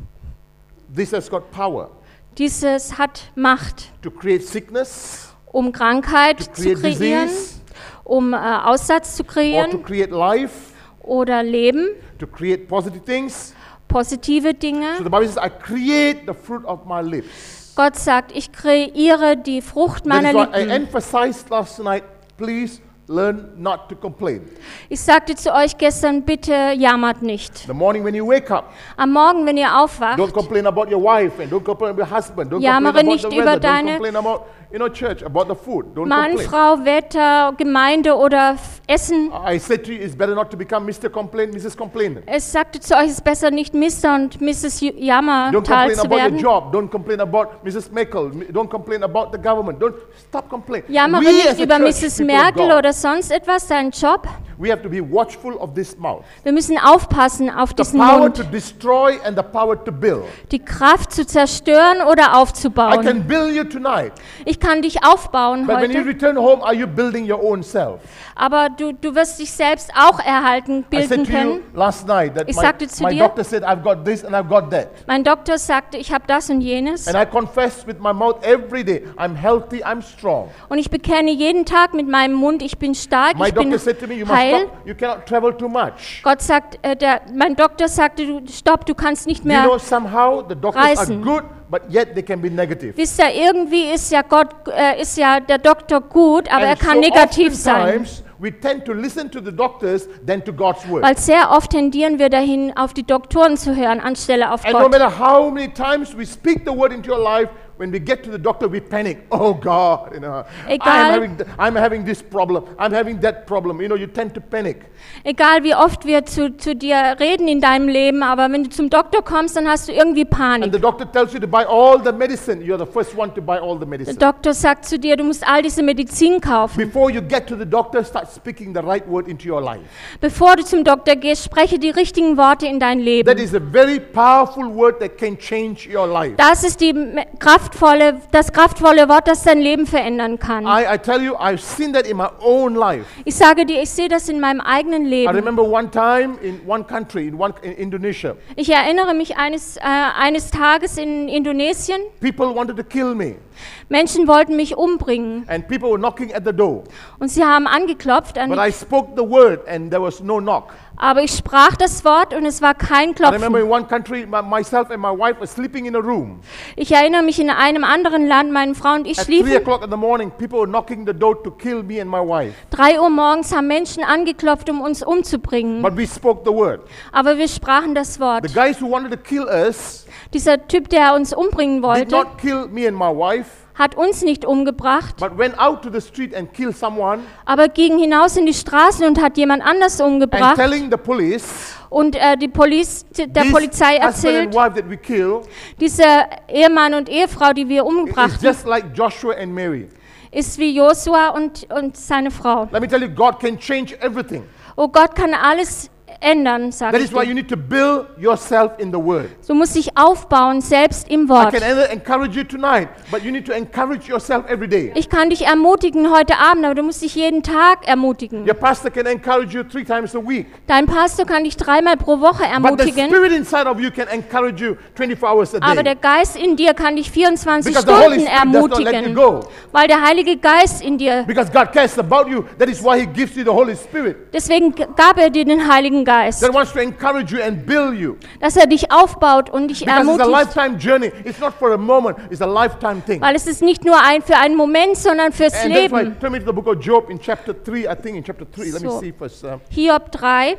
This has got power Dieses hat Macht, to create sickness, um Krankheit to zu create kreieren, disease, um äh, Aussatz zu or to kreieren create life, oder Leben, to create positive things. positive So Dinge. the Bible says, I create the fruit of my lips. Gott sagt, ich kreiere die Frucht That meiner is why I Lippen. emphasized last night, please learn not to complain. Ich sagte zu euch gestern, bitte jammert nicht. The morning when you wake up, Am Morgen, wenn ihr aufwacht, don't complain about your wife and don't complain about your husband. Don't Jammere complain about nicht the über weather. Don't deine- complain about you know church, about the food. Don't Mann, complain. Frau, Wetter, Gemeinde oder F- Essen. I said to you, it's better not to become Mister Complain, Missus Complainant. Es sagte zu euch, es ist besser nicht Mister und Misses Ju- Don't Jammertal complain zu about your werden. job. Don't complain about Missus Merkel. Don't complain about the government. Don't stop complaining. Jammere We nicht as a über church, Misses people of Merkel God, oder sonst etwas, seinen Job. we have to be watchful of this mouth. Wir müssen aufpassen auf The diesen power to Mund. destroy and the power to build. Die Kraft zu zerstören oder I aufzubauen. can build you tonight, Ich kann dich aufbauen but when you heute, return home, are you building your own self? aber du, du wirst dich selbst auch erhalten, I said bilden to you können. last night that Ich my, sagte zu my dir- doctor said I've got this and I've got that. Mein Doktor sagte, ich habe das und jenes. And I confess with my mouth every day, I'm healthy, I'm strong. Und ich bekenne jeden Tag mit meinem Mund, ich bin stark, My ich bin doctor said to me, you must heil. stop, you cannot travel too much. Gott sagt, äh, der, mein Doktor sagte, du, stopp, du kannst nicht You know, mehr. somehow the doctors are reisen. good, but yet they can be negative. Wisst ihr, irgendwie ist ja Gott, äh, ist ja der Doktor gut, aber er And kann so negativ sein. oftentimes we tend to listen to the doctors than to God's word. Weil sehr oft tendieren wir dahin, auf die Doktoren zu hören, anstelle auf And no Gott. matter how many times we speak the word into your life, when we get to the doctor, we panic. Oh God, you know, I'm Egal. having, th- I'm having this problem. I'm having that problem. You know, you tend to panic. Egal wie oft wir zu, zu dir reden in deinem Leben, aber wenn du zum Doktor kommst, dann hast du irgendwie And Panik. the doctor tells you to buy all the medicine. You're the first one to buy all the Der medicine. Doktor sagt zu dir, du musst all diese Medizin kaufen. Before you get to the doctor, start speaking the right word into your life. Bevor du zum Doktor gehst, spreche die richtigen Worte in dein That Leben. is a very powerful word that can change your life. Das ist die me- kraftvolle, das kraftvolle Wort, das dein Leben verändern kann. I, I tell you, I've seen that in my own life. Ich sage dir, ich sehe das in meinem eigenen I Leben. remember one time in one country, in one in Indonesia, Ich erinnere mich eines, äh, eines Tages in Indonesien, people wanted to kill me, Menschen wollten mich umbringen and people were knocking at the door. und sie haben angeklopft, an But die, I spoke the word, and there was no knock. aber ich sprach das Wort und es war kein I remember Klopfen. in one country, my, myself and my wife were sleeping in a room. Ich erinnere mich, in einem anderen Land, meine Frau und ich At three schliefen. o'clock in the morning, people were knocking the door to kill me and my wife. Drei Uhr morgens haben Menschen angeklopft, um uns umzubringen. But we spoke the word. Aber wir sprachen das Wort. The guys who wanted to kill us Dieser Typ, der uns umbringen did wollte, not kill me and my wife, hat uns nicht umgebracht, but went out to the street and killed someone aber ging hinaus in die Straßen und hat jemand anders and umgebracht telling the police, und äh, die Poliz der this Polizei husband and erzählt, wife that we kill dieser Ehemann und Ehefrau, die wir is umgebracht haben, just like Joshua and Mary. ist wie Josua und, und seine Frau. Let me tell you, God can change everything. Oh, Gott kann alles ändern, sagt That is why you er. need to build yourself in the Word. Du musst dich aufbauen, selbst im I Wort. can either encourage you tonight, but you need to encourage yourself every day. Ich kann dich ermutigen heute Abend, aber du musst dich jeden Tag ermutigen. Your pastor can encourage you three times a week. Dein Pastor kann dich dreimal pro Woche But the ermutigen, Spirit inside of you can encourage you twenty-four hours a aber der day. Geist in dir kann dich vierundzwanzig Because the Holy Stunden Spirit does not let you ermutigen, go. weil der Heilige Geist in dir, Because God cares about you. That is why He gives you the Holy Spirit. deswegen g- gab er dir den Heiligen Geist, That wants to encourage you and build you. dass er dich aufbaut und dich Because it's a ermutigt, lifetime journey. It's not for a moment. It's a lifetime thing. weil es ist nicht nur ein für einen Moment, sondern fürs And that's why, Leben. turn me to the book of Job in chapter three, I think in chapter three. Let me So. see first. Uh, Hiob drei,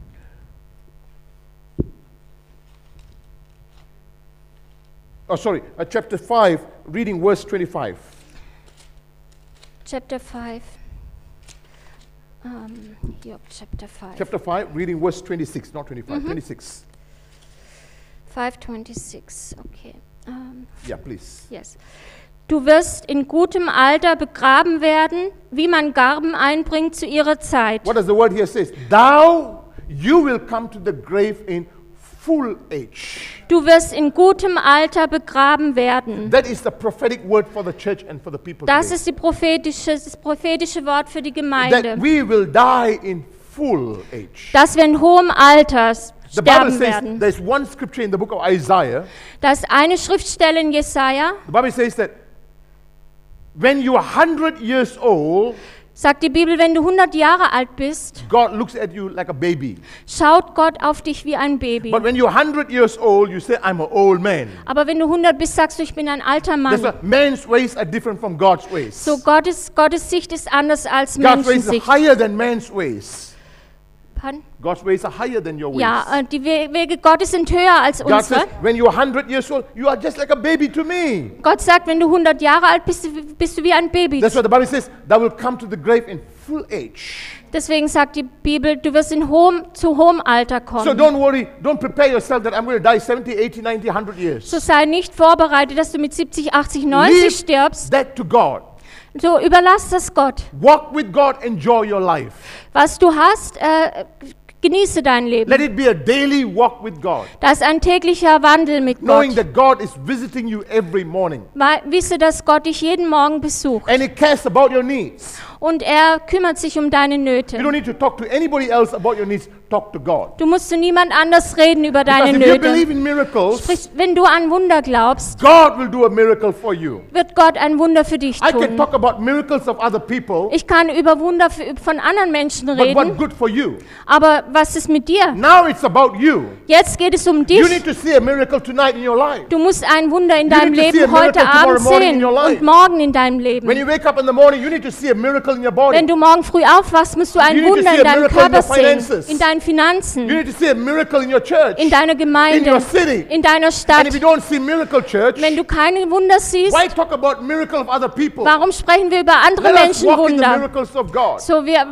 oh, sorry, uh, chapter five, reading verse twenty-five. Chapter fünf. Um, Job chapter five. Chapter five, reading verse twenty-six, not twenty-five, Mhm. twenty-six. five twenty-six, okay. Um, Yeah, please. yes. Du wirst in gutem Alter begraben werden, wie man Garben einbringt zu ihrer Zeit. What does the word here says? Thou, you will come to the grave in full age. Du wirst in gutem Alter begraben werden. That is the prophetic word for the church and for the people Das today. ist die prophetische, das prophetische Wort für die That Gemeinde. we will die in full age. Dass wir in hohem Alter The Bible sterben says werden. there's one scripture in the book of Isaiah. Da ist eine Schriftstelle in Jesaja, The Bible says that when you are one hundred years old, sagt die Bibel, wenn du hundert Jahre alt bist, God looks at you like a baby. schaut Gott auf dich wie ein Baby. But when you're one hundred years old, you say, I'm an old man. Aber wenn du hundert bist, sagst du, ich bin ein alter That's Mann. why man's ways are different from God's ways. So Gottes, Gottes Sicht ist anders als God's ways are Menschensicht. higher than man's ways. Pardon? God's ways are higher than your ways. Ja, äh, die We- Wege Gottes sind höher als God says, unsere. when you're one hundred years old, you are just like a baby to me. Gott sagt, wenn du hundert Jahre alt bist, bist du wie ein Baby. That's what the Bible says. Thou will come to the grave in full age. Deswegen sagt die Bibel, du wirst in hohem, zu hohem Alter So kommen. don't worry. Don't prepare yourself that I'm going to die seventy, eighty, ninety, one hundred years. So sei nicht vorbereitet, dass du mit siebzig, achtzig, neunzig Leave stirbst. that to God. So überlass das Gott. Walk with God. Enjoy your life. Was du hast, äh, genieße dein Let Leben. it be a daily walk with God. Das ist ein täglicher Wandel mit Knowing Gott. that God is visiting you every morning. Wei- Wisse, dass Gott dich jeden Morgen besucht. And He cares about your needs. Und er kümmert sich um deine You Nöte. don't need to talk to anybody else about your needs. Talk to God. Du musst zu niemand anders reden über Because deine if you believe Nöte. in miracles, Sprich, wenn du an Wunder glaubst, God will do a miracle for you. wird Gott ein Wunder für dich I can tun. talk about miracles of other people, Ich kann über Wunder für, von anderen Menschen but what reden, good for you? aber was ist mit dir? Now it's about you. Jetzt geht es um You dich. need to see a miracle tonight in your life. Du musst ein Wunder in You deinem need to see a Leben heute miracle tomorrow Abend morning in sehen your life. und morgen in deinem Leben. When you wake up in the morning, you need to see a miracle in your body. Wenn du morgen früh aufwachst, musst du ein You need to Wunder see in a deinem miracle in Körper your sehen, finances. in deinen You Finanzen, need to see a miracle in your church, in deiner in Gemeinde, your city. in deiner And Stadt. if you don't see miracle church, Wenn du keine Wunder siehst, why talk about miracle of other people? warum sprechen wir über andere Let us Menschen walk in the Wunder? miracles of God. So wir,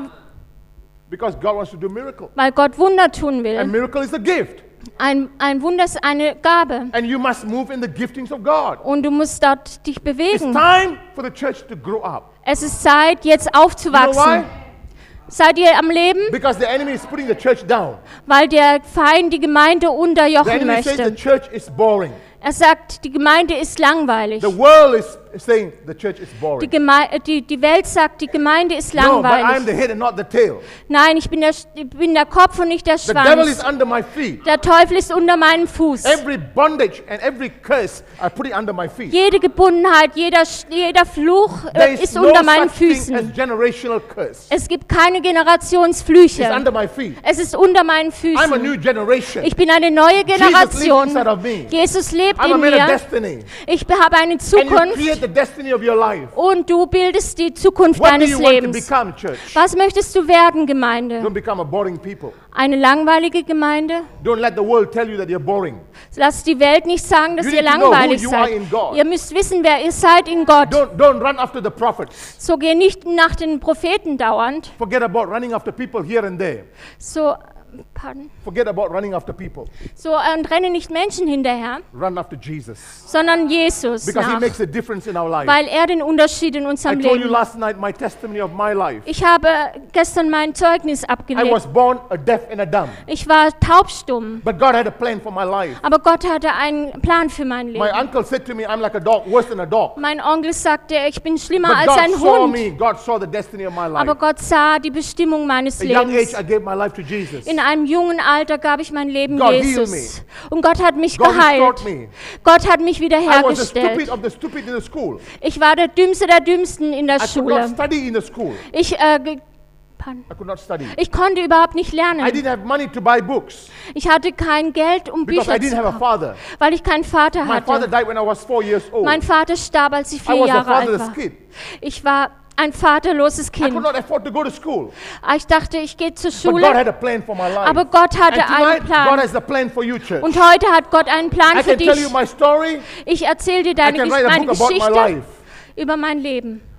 Because God wants to do miracle. weil Gott Wunder tun And will. miracle is a gift. Ein, ein Wunder ist eine Gabe And you must move in the giftings of God. und du musst dort dich It's bewegen. time for the church to grow up. Es ist Zeit, jetzt You know why? aufzuwachsen. Seid ihr am Leben? Because the enemy is putting the church down. Weil der Feind die Gemeinde The unterjochen enemy says the möchte. church is boring. Er sagt, die Gemeinde ist langweilig. The world is saying the church is Die, boring. Geme die, die Welt sagt, die Gemeinde ist No, but I'm langweilig. the head and not the tail. Nein, ich bin der, ich bin der Kopf und nicht der The devil is Schwanz. under my feet. Der Teufel ist unter meinem Fuß. Every bondage and every curse, I put it under my feet. Jede Gebundenheit, jeder, Sch- jeder Fluch There äh, is ist no unter meinen such thing as Füßen. generational curse. Es gibt keine It's Generationsflüche. under my feet. Es ist unter meinen I'm a new Füßen. generation. Ich bin eine neue Jesus lives Generation. inside of me. Jesus lebt I'm a in man of mir. destiny. Ich habe eine And you Zukunft create the destiny of your life. und du bildest die Zukunft What do deines you want to Lebens. become, church? Was möchtest du werden, Gemeinde? Don't become a boring people. Eine langweilige Gemeinde? Don't let the world tell you that you're boring. Lasst die Welt nicht sagen, dass You ihr need to know who langweilig you are seid. in God. Ihr müsst wissen, wer ihr seid in Gott. Don't, don't run after the prophets. So geh nicht nach den Propheten dauernd. Forget about running after people here and there. So, pardon. Forget about running after people. So äh, und renne nicht Menschen hinterher, Run after Jesus. sondern Jesus Because he nach, makes a difference in our life. weil er den Unterschied in I unserem told you Leben. last night my testimony of my life. Ich habe gestern mein Zeugnis I abgelegt. was born a deaf and a dumb. Ich war taubstumm, But God had a plan for my life. aber Gott hatte einen Plan für mein My Leben. uncle said to me, I'm like a dog, worse than a dog. Mein Onkel sagte, ich bin schlimmer But als God ein saw Hund. me. God saw the destiny of my life. Aber Gott sah die Bestimmung meines At a young age, Lebens. I gave my life to Jesus. In einem jungen Alter gab ich mein Leben God healed Jesus. Und Gott hat mich God restored geheilt. me. Gott hat mich I was the wiederhergestellt. stupid of the stupid in the school. Ich war der Dümmste der Dümmsten in der I could not Schule. study in the school. Ich, äh, ge- pardon. I could not study. ich konnte überhaupt nicht I lernen. didn't have money to buy books Ich hatte kein Geld, um because I Bücher didn't zu have a kaufen, father. weil ich keinen Vater My father hatte. died when I was four years old. Mein Vater starb, als ich I vier was a Jahre alt fatherless war. kid. Ich war ein vaterloses I could Kind. not afford to go to school. Ich dachte, ich gehe zur But God Schule, had a plan for my life. aber Gott hatte And einen tonight, God Plan. has a plan for you, church. Und heute hat Gott einen Plan I für can tell you dich. my story. Ich erzähle dir I deine can Gesch write a meine book about my Geschichte life. über mein Leben.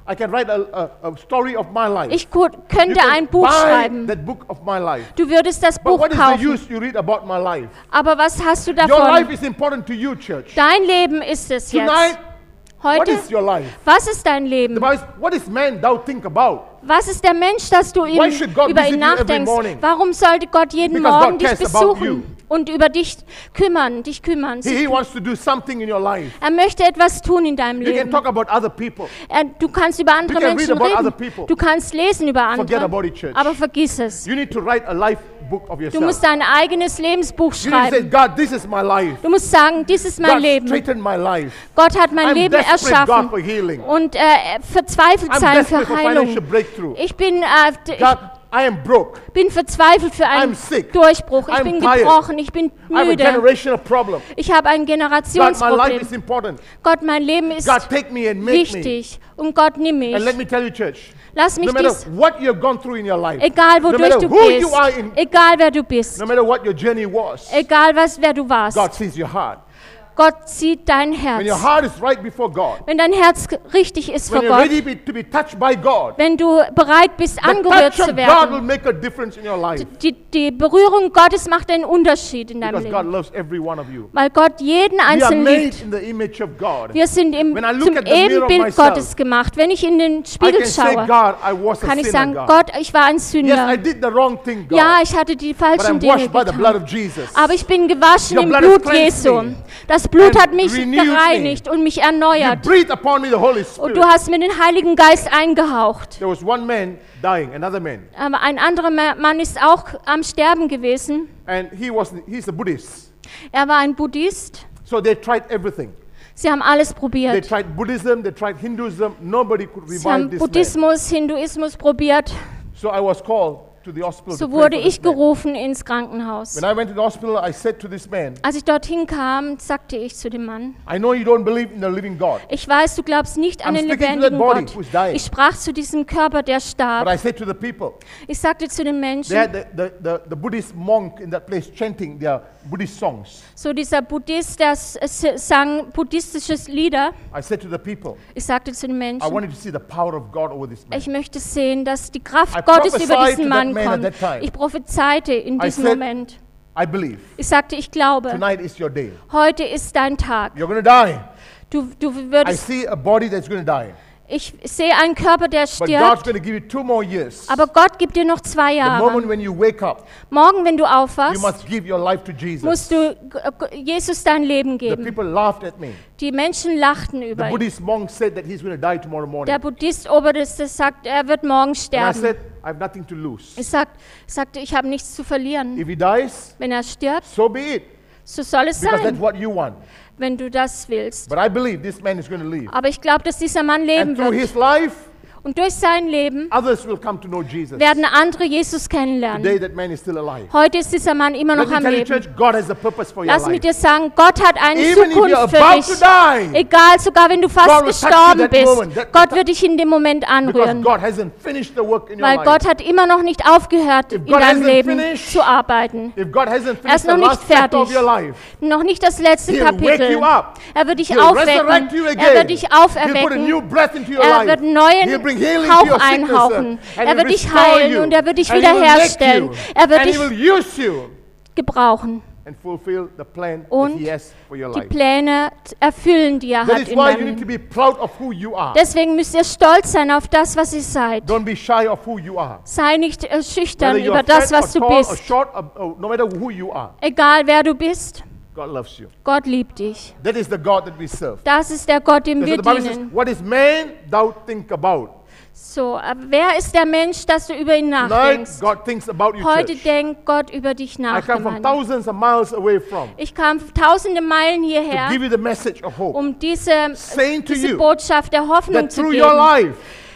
I can write a, a, a story of my life. Ich ku- You könnte can ein Buch buy schreiben. that book of my life. Du würdest das But Buch what is the kaufen. use you read about my life? Aber was hast du Your life davon? is important to you, church. Dein Leben ist es Tonight, jetzt. what Heute, is your life? was ist dein The Leben? Bible says, what is man thou think about? Was ist der Mensch, dass du ihm, Why should God über visit ihn you every nachdenkst? morning? Warum sollte Gott jeden Because Morgen God dich cares about you. besuchen und über dich kümmern, dich kümmern? He, he wants to do something in your life. Er möchte etwas tun in deinem You can Leben. talk about other people. Er, du kannst über andere You can read Menschen about other reden. people. Du kannst lesen über Forget andere. about it, church. Aber vergiss es. You need to write a life book of Du yourself. musst dein eigenes Lebensbuch You need to say, schreiben. God, this is my life. Du musst sagen, dies ist mein God Leben. straighten my life. Gott hat mein I'm Leben desperate, God, erschaffen. for healing. Und äh, verzweifelt I'm sein desperate für for financial Heilung. breakthrough. Ich bin, äh, d- God, I am broke. ich bin verzweifelt für einen I'm sick. Durchbruch. Ich I'm bin tired. gebrochen. Ich bin I have a müde. generational problem. Ich habe ein God, my life Generationsproblem. is important. Gott, mein Leben ist God, take me and make me. wichtig. Und Gott, nimm mich. And let me tell you, church, Lass mich no matter dies, what you have gone through in your life, egal no wodurch matter du who bist, you are in, egal wer du bist, no matter what your journey was, egal was, wer du warst, God sees your heart. Gott sieht dein When your Herz. heart is right before God, Wenn dein Herz richtig ist when vor you're Gott, ready be, to be touched by God, wenn du bereit bist, the angerührt touch zu of God will werden, make a difference in your life. die, die Berührung Gottes macht einen Unterschied in deinem Because God Leben. loves every one of you. Weil Gott jeden We are Einzelnen made liebt. in the image of God. Wir sind im, When I look zum at the mirror of Ebenbild myself, Gottes gemacht. Wenn ich in den I Spiegel can say, schaue, God, I was a kann ich sagen, sinner, God. Gott, ich war ein Yes, I Sünder. did the wrong thing, God. Ja, ich hatte die But falschen I'm Dinge washed by the blood getan. of Jesus. Aber ich bin gewaschen Your im blood has Blut cleansed Jesu. me Das Blut and hat mich renewed gereinigt und mich You erneuert. breathed upon me the Holy Und Spirit. du hast mir den Heiligen Geist eingehaucht. There was one man dying, another man. Aber ein anderer Ma- Mann ist auch am Sterben gewesen. And he was he's a Buddhist. Er war ein Buddhist. So they tried everything. Sie haben alles They probiert. tried Buddhism, they tried Hinduism. Nobody could Sie revive haben this man. Buddhismus, Hinduismus probiert. So I was called to the hospital So to pray wurde for this ich man. gerufen ins Krankenhaus. When I went to the hospital, I said to this man, Als ich dorthin kam, sagte ich zu dem Mann, I know you don't believe in the living God, ich weiß, du glaubst nicht an I'm den speaking to that lebendigen body Gott. who's dying. Ich sprach zu diesem Körper, der but starb. I said to the people, Ich sagte zu den they Menschen, had the, the, the, the Buddhist monk in that place chanting their Buddhist songs. so dieser Buddhist, der s- s- sang buddhistische Lieder. I said to the people, Ich sagte zu den I Menschen, wanted to see the power of God over this man. ich möchte sehen, dass die Kraft I Gottes über prophesied diesen to that Mann man at kommt. that time. Ich prophezeite in I diesem said, Moment. I believe Ich sagte, ich glaube, tonight is your day. heute ist dein Tag. You're going to die. Du, du I würdest, see a body that's going to die. ich sehe einen Körper, der But God's stirbt, going to give you two more years. aber Gott gibt dir noch zwei The Jahre. moment when you wake up, Morgen, wenn du you aufwachst, must give your life to Jesus. musst du G- G- Jesus dein Leben The geben. people laughed at me. Die Menschen lachten The über ihn. Buddhist monk said that he's going to die tomorrow morning. Der Buddhist Oberste sagt, er wird morgen And I sterben. said, I have nothing to lose. Ich sag, sagte, ich habe nichts zu verlieren. If he dies, Wenn er stirbt, so be it. so soll es Because that's sein, what you want. wenn du das willst. But I believe this man is going to live. Aber ich glaube, dass dieser Mann leben And through wird. his life, Und durch sein Leben others will come to know Jesus. werden andere Jesus Today kennenlernen. that man is still alive. Heute ist dieser Mann immer Let noch me am tell you, Leben. church, God has a purpose for your Lass mich life. dir sagen, Gott hat eine Even if you're Zukunft für about to dich. die, Egal, sogar wenn du God fast will touch you gestorben that bist, moment. That- Gott wird dich in dem Moment because anrühren. God hasn't finished the work in your Weil life. Gott hat immer noch nicht aufgehört, If in God deinem hasn't Leben finished, zu arbeiten. If God hasn't Er finished ist the noch nicht last chapter of fertig. your life, Noch nicht das letzte He'll wake Kapitel. you up. Er wird dich He'll aufwecken. resurrect you again. Er wird dich He'll put a auferwecken. new breath into your Er life. wird He'll neuen bring healing to Hauch your sickness, einhauchen. and Er he'll wird dich restore heilen you. und er wird dich And he will wiederherstellen. make you. Er wird And he dich will use you gebrauchen and fulfill the plan that und he has for your die life. Pläne t- erfüllen, die er That hat is in why you deinem need to Leben. be proud of who you are. Deswegen müsst ihr stolz sein auf das, was ihr seid. Don't be shy of who you are. Sei nicht äh, schüchtern Whether you're über das, fat was or du tall or bist. short, or, or no matter who you are, Egal wer du bist, God loves you. Gott liebt dich. That is the God that we serve. Das ist der Gott, dem So wir the Bible says, dienen. what is man thou think about? So, äh, wer ist der Mensch, dass du über ihn Tonight, nachdenkst? God thinks about you, Heute church. denkt Gott über dich I nach. come from Gemeinde. thousands of miles away from Ich kam tausende Meilen to hierher, give you the message of hope. um diese, Saying to diese you Botschaft der Hoffnung that zu through your geben, life,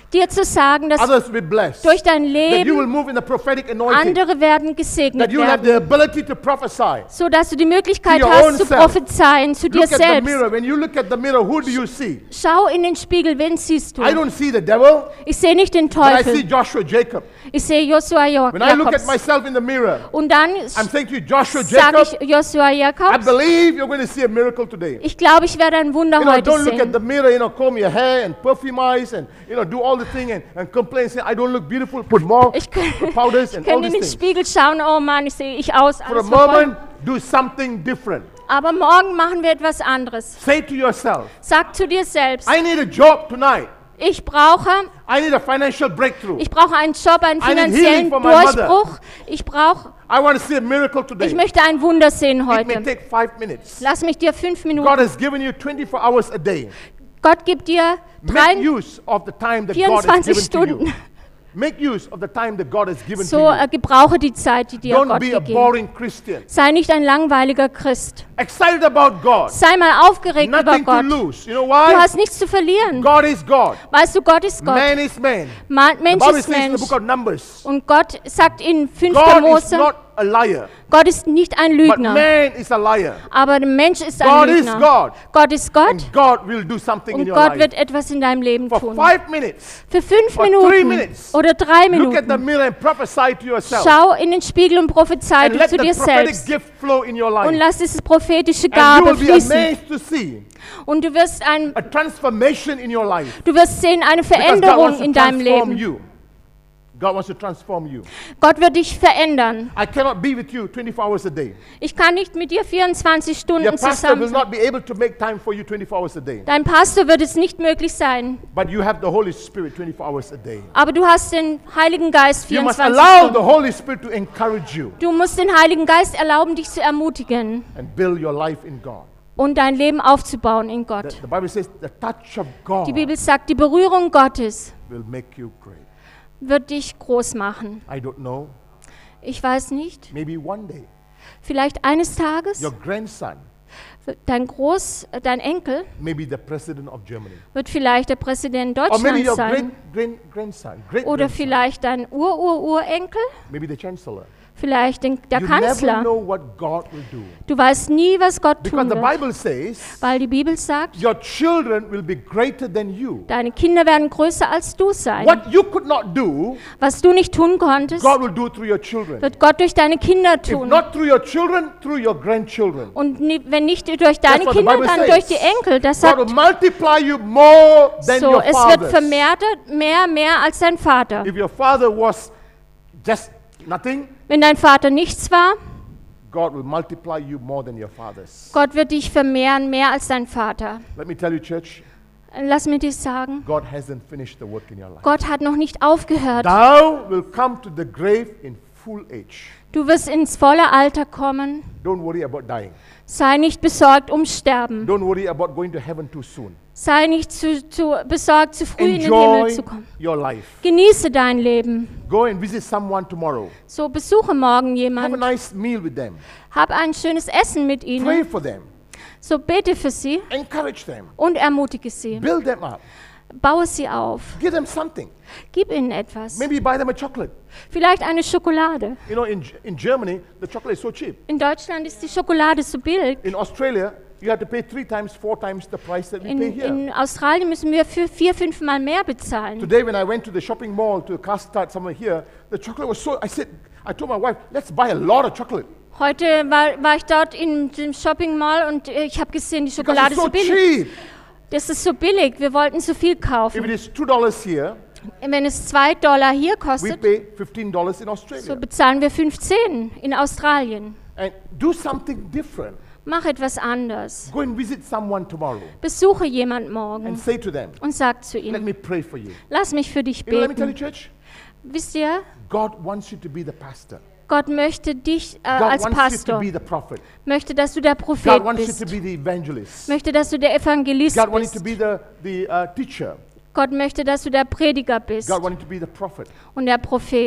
dir zu sagen, dass Others will be blessed. durch dein That you will Leben move in the prophetic anointing. andere werden That gesegnet you will have werden, the ability to prophesy. so dass du die Möglichkeit To your own hast zu self. prophezeien zu dir Look at the selbst. mirror. When you look at the mirror, who do you see? Schau in den Spiegel, wen siehst du? I don't see the devil, Ich sehe nicht den but I see Teufel, Joshua Jacob. ich sehe Joshua Jo- When I look at Jakobs. myself in the mirror, Und dann I'm saying to you, Joshua sage Jacob, ich Joshua I Jakobs, believe you're going to see a miracle today. ich glaube, ich werde ein Wunder You know, heute don't look at the sehen. mirror, you know, comb your hair and perfumize and, you know, do all the thing and, and complain, say, I don't look beautiful, put more Ich kann, powders ich and all kann in these den things. Spiegel schauen, oh Mann, ich sehe ich aus. For a Alles verfolgt. moment, do something different. Aber morgen machen wir etwas anderes. Say to yourself, Sag zu dir selbst, I need a job tonight. ich brauche, I need a financial breakthrough. ich brauche einen Job, einen I need healing finanziellen for my mother. Durchbruch. Ich brauche, I want to see a miracle today. ich möchte ein Wunder sehen It may heute. take five minutes. Lass mich dir fünf God Minuten. has given you twenty-four hours a day. Gott gibt dir Make drei, use of the time that God has vierundzwanzig given to you. Stunden. Make use of the time that God has given So to äh, you. gebrauche die Zeit, die dir Don't Gott be a gegeben. boring Christian. Sei nicht ein langweiliger Christ. Excited about God. Sei mal aufgeregt über Nothing to Gott. lose. You know Du why? hast nichts zu verlieren. God is God. Weißt du, Gott ist Gott. Man is man. Ma- The Mensch Bible ist says in the Mensch. book of Numbers, Und Gott sagt in fünfter God is Mose, not a liar, Gott ist nicht ein but Lügner, man is a liar. aber der Mensch ist God ein is Lügner. God. Gott ist Gott And God will do something in und your Gott life. wird etwas in deinem Leben For tun. five minutes, Für fünf or three Minuten minutes, oder drei look at the Minuten mirror and prophesy to yourself. schau in den Spiegel und prophezei And du let zu the dir prophetic selbst gift flow in your und life. lass diese prophetische And you Gabe will be fließen. amazed to see Und du wirst, ein, a transformation in your life. du wirst sehen eine Because God Veränderung wants to in deinem transform Leben. you. God wants to transform you. Gott wird dich verändern. I cannot be with you twenty-four hours a day. Ich kann nicht mit dir vierundzwanzig Your Stunden pastor zusammen will sein. not be able to make time for you twenty-four hours a day. Dein Pastor wird es nicht möglich sein. But you have the Holy Spirit twenty-four hours a day. Aber du hast den Heiligen Geist You must vierundzwanzig allow the Stunden. Holy Spirit to encourage you Du musst den Heiligen Geist erlauben, dich zu ermutigen and build your life in God. und dein Leben aufzubauen in The, Gott. the Bible says the touch of God Die Bibel sagt, die Berührung Gottes will make you great. wird dich groß machen. I don't know. Ich weiß nicht, Maybe one day vielleicht eines Tages your grandson wird dein Groß, äh, dein Enkel may be the president of Germany. wird vielleicht der Präsident Or maybe Deutschlands your great, sein. great grandson, great Oder grandson, vielleicht dein Ur-Ur-Urenkel, maybe the chancellor. vielleicht den, der You never Kanzler. know what God will do. Du weißt nie, was Gott Because tun the wird, Bible says weil die Bibel sagt, your children will be greater than you. deine Kinder werden größer als du sein. What you could not do, Was du nicht tun konntest, God will do through your children. wird Gott durch deine Kinder If tun. not through your children, through your grandchildren. Und ni- wenn nicht durch deine what the Kinder, Bible dann says. durch die Enkel. Das God will sagt multiply you more than so, your es wird fathers. vermehrt, mehr, mehr als dein Vater. If your father was just nothing, Wenn dein Vater nichts war, God will multiply you more than your fathers. Gott wird dich vermehren, mehr als dein Vater. Let me tell you, church, Lass mir dies sagen, God hasn't finished the work in your life. Gott hat noch nicht aufgehört. Thou will come to the grave in full age. Du wirst ins volle Alter kommen. Don't worry about dying. Sei nicht besorgt ums Sterben. Don't worry about going to heaven too soon. Sei nicht zu, zu besorgt, zu früh in den Himmel Enjoy zu kommen. your life. Genieße dein Leben. Go and visit someone tomorrow. So, besuche morgen Have a jemanden. nice meal with them. Hab ein schönes Essen mit Pray ihnen. for them. So, bete für sie Encourage them. und ermutige sie. Build them up. Baue sie auf. Give them something. Gib ihnen etwas. Maybe buy them a chocolate. Vielleicht eine Schokolade. You know, in, in Germany, the chocolate is so cheap. In Deutschland ist die Schokolade so billig. In Australia, you have to pay three times, four times the price that we In, pay here. in Australien müssen wir für vier, fünf Mal mehr bezahlen. Today, when I went to the shopping mall to Castad, somewhere here, the chocolate was so. I said, I told my wife, let's buy a lot of chocolate Heute war, war ich dort in dem Shopping Mall und äh, ich habe gesehen, die because Schokolade it's ist so so billig. cheap. Das ist so billig. Wir wollten so viel If it kaufen. is two dollars here, Wenn es zwei Dollar hier we kostet, pay fifteen dollars in so Australia. bezahlen wir fünfzehn in Australien. And do something different. Mach etwas anders. Go and visit someone tomorrow Besuche jemand and morgen say to them, und sag zu "Let ihm, me pray for you." lass mich für dich You know, let me tell you, beten. church, Wisst ihr, God wants you to be the pastor. Gott möchte dich äh, God als wants you to Pastor, be the prophet. möchte, dass du der God Prophet wants you to bist, be the evangelist. möchte, dass du der Evangelist God wants you to bist. be the, the uh, teacher. Gott möchte, dass du der Prediger bist God wants you to be the prophet. und der Prophet.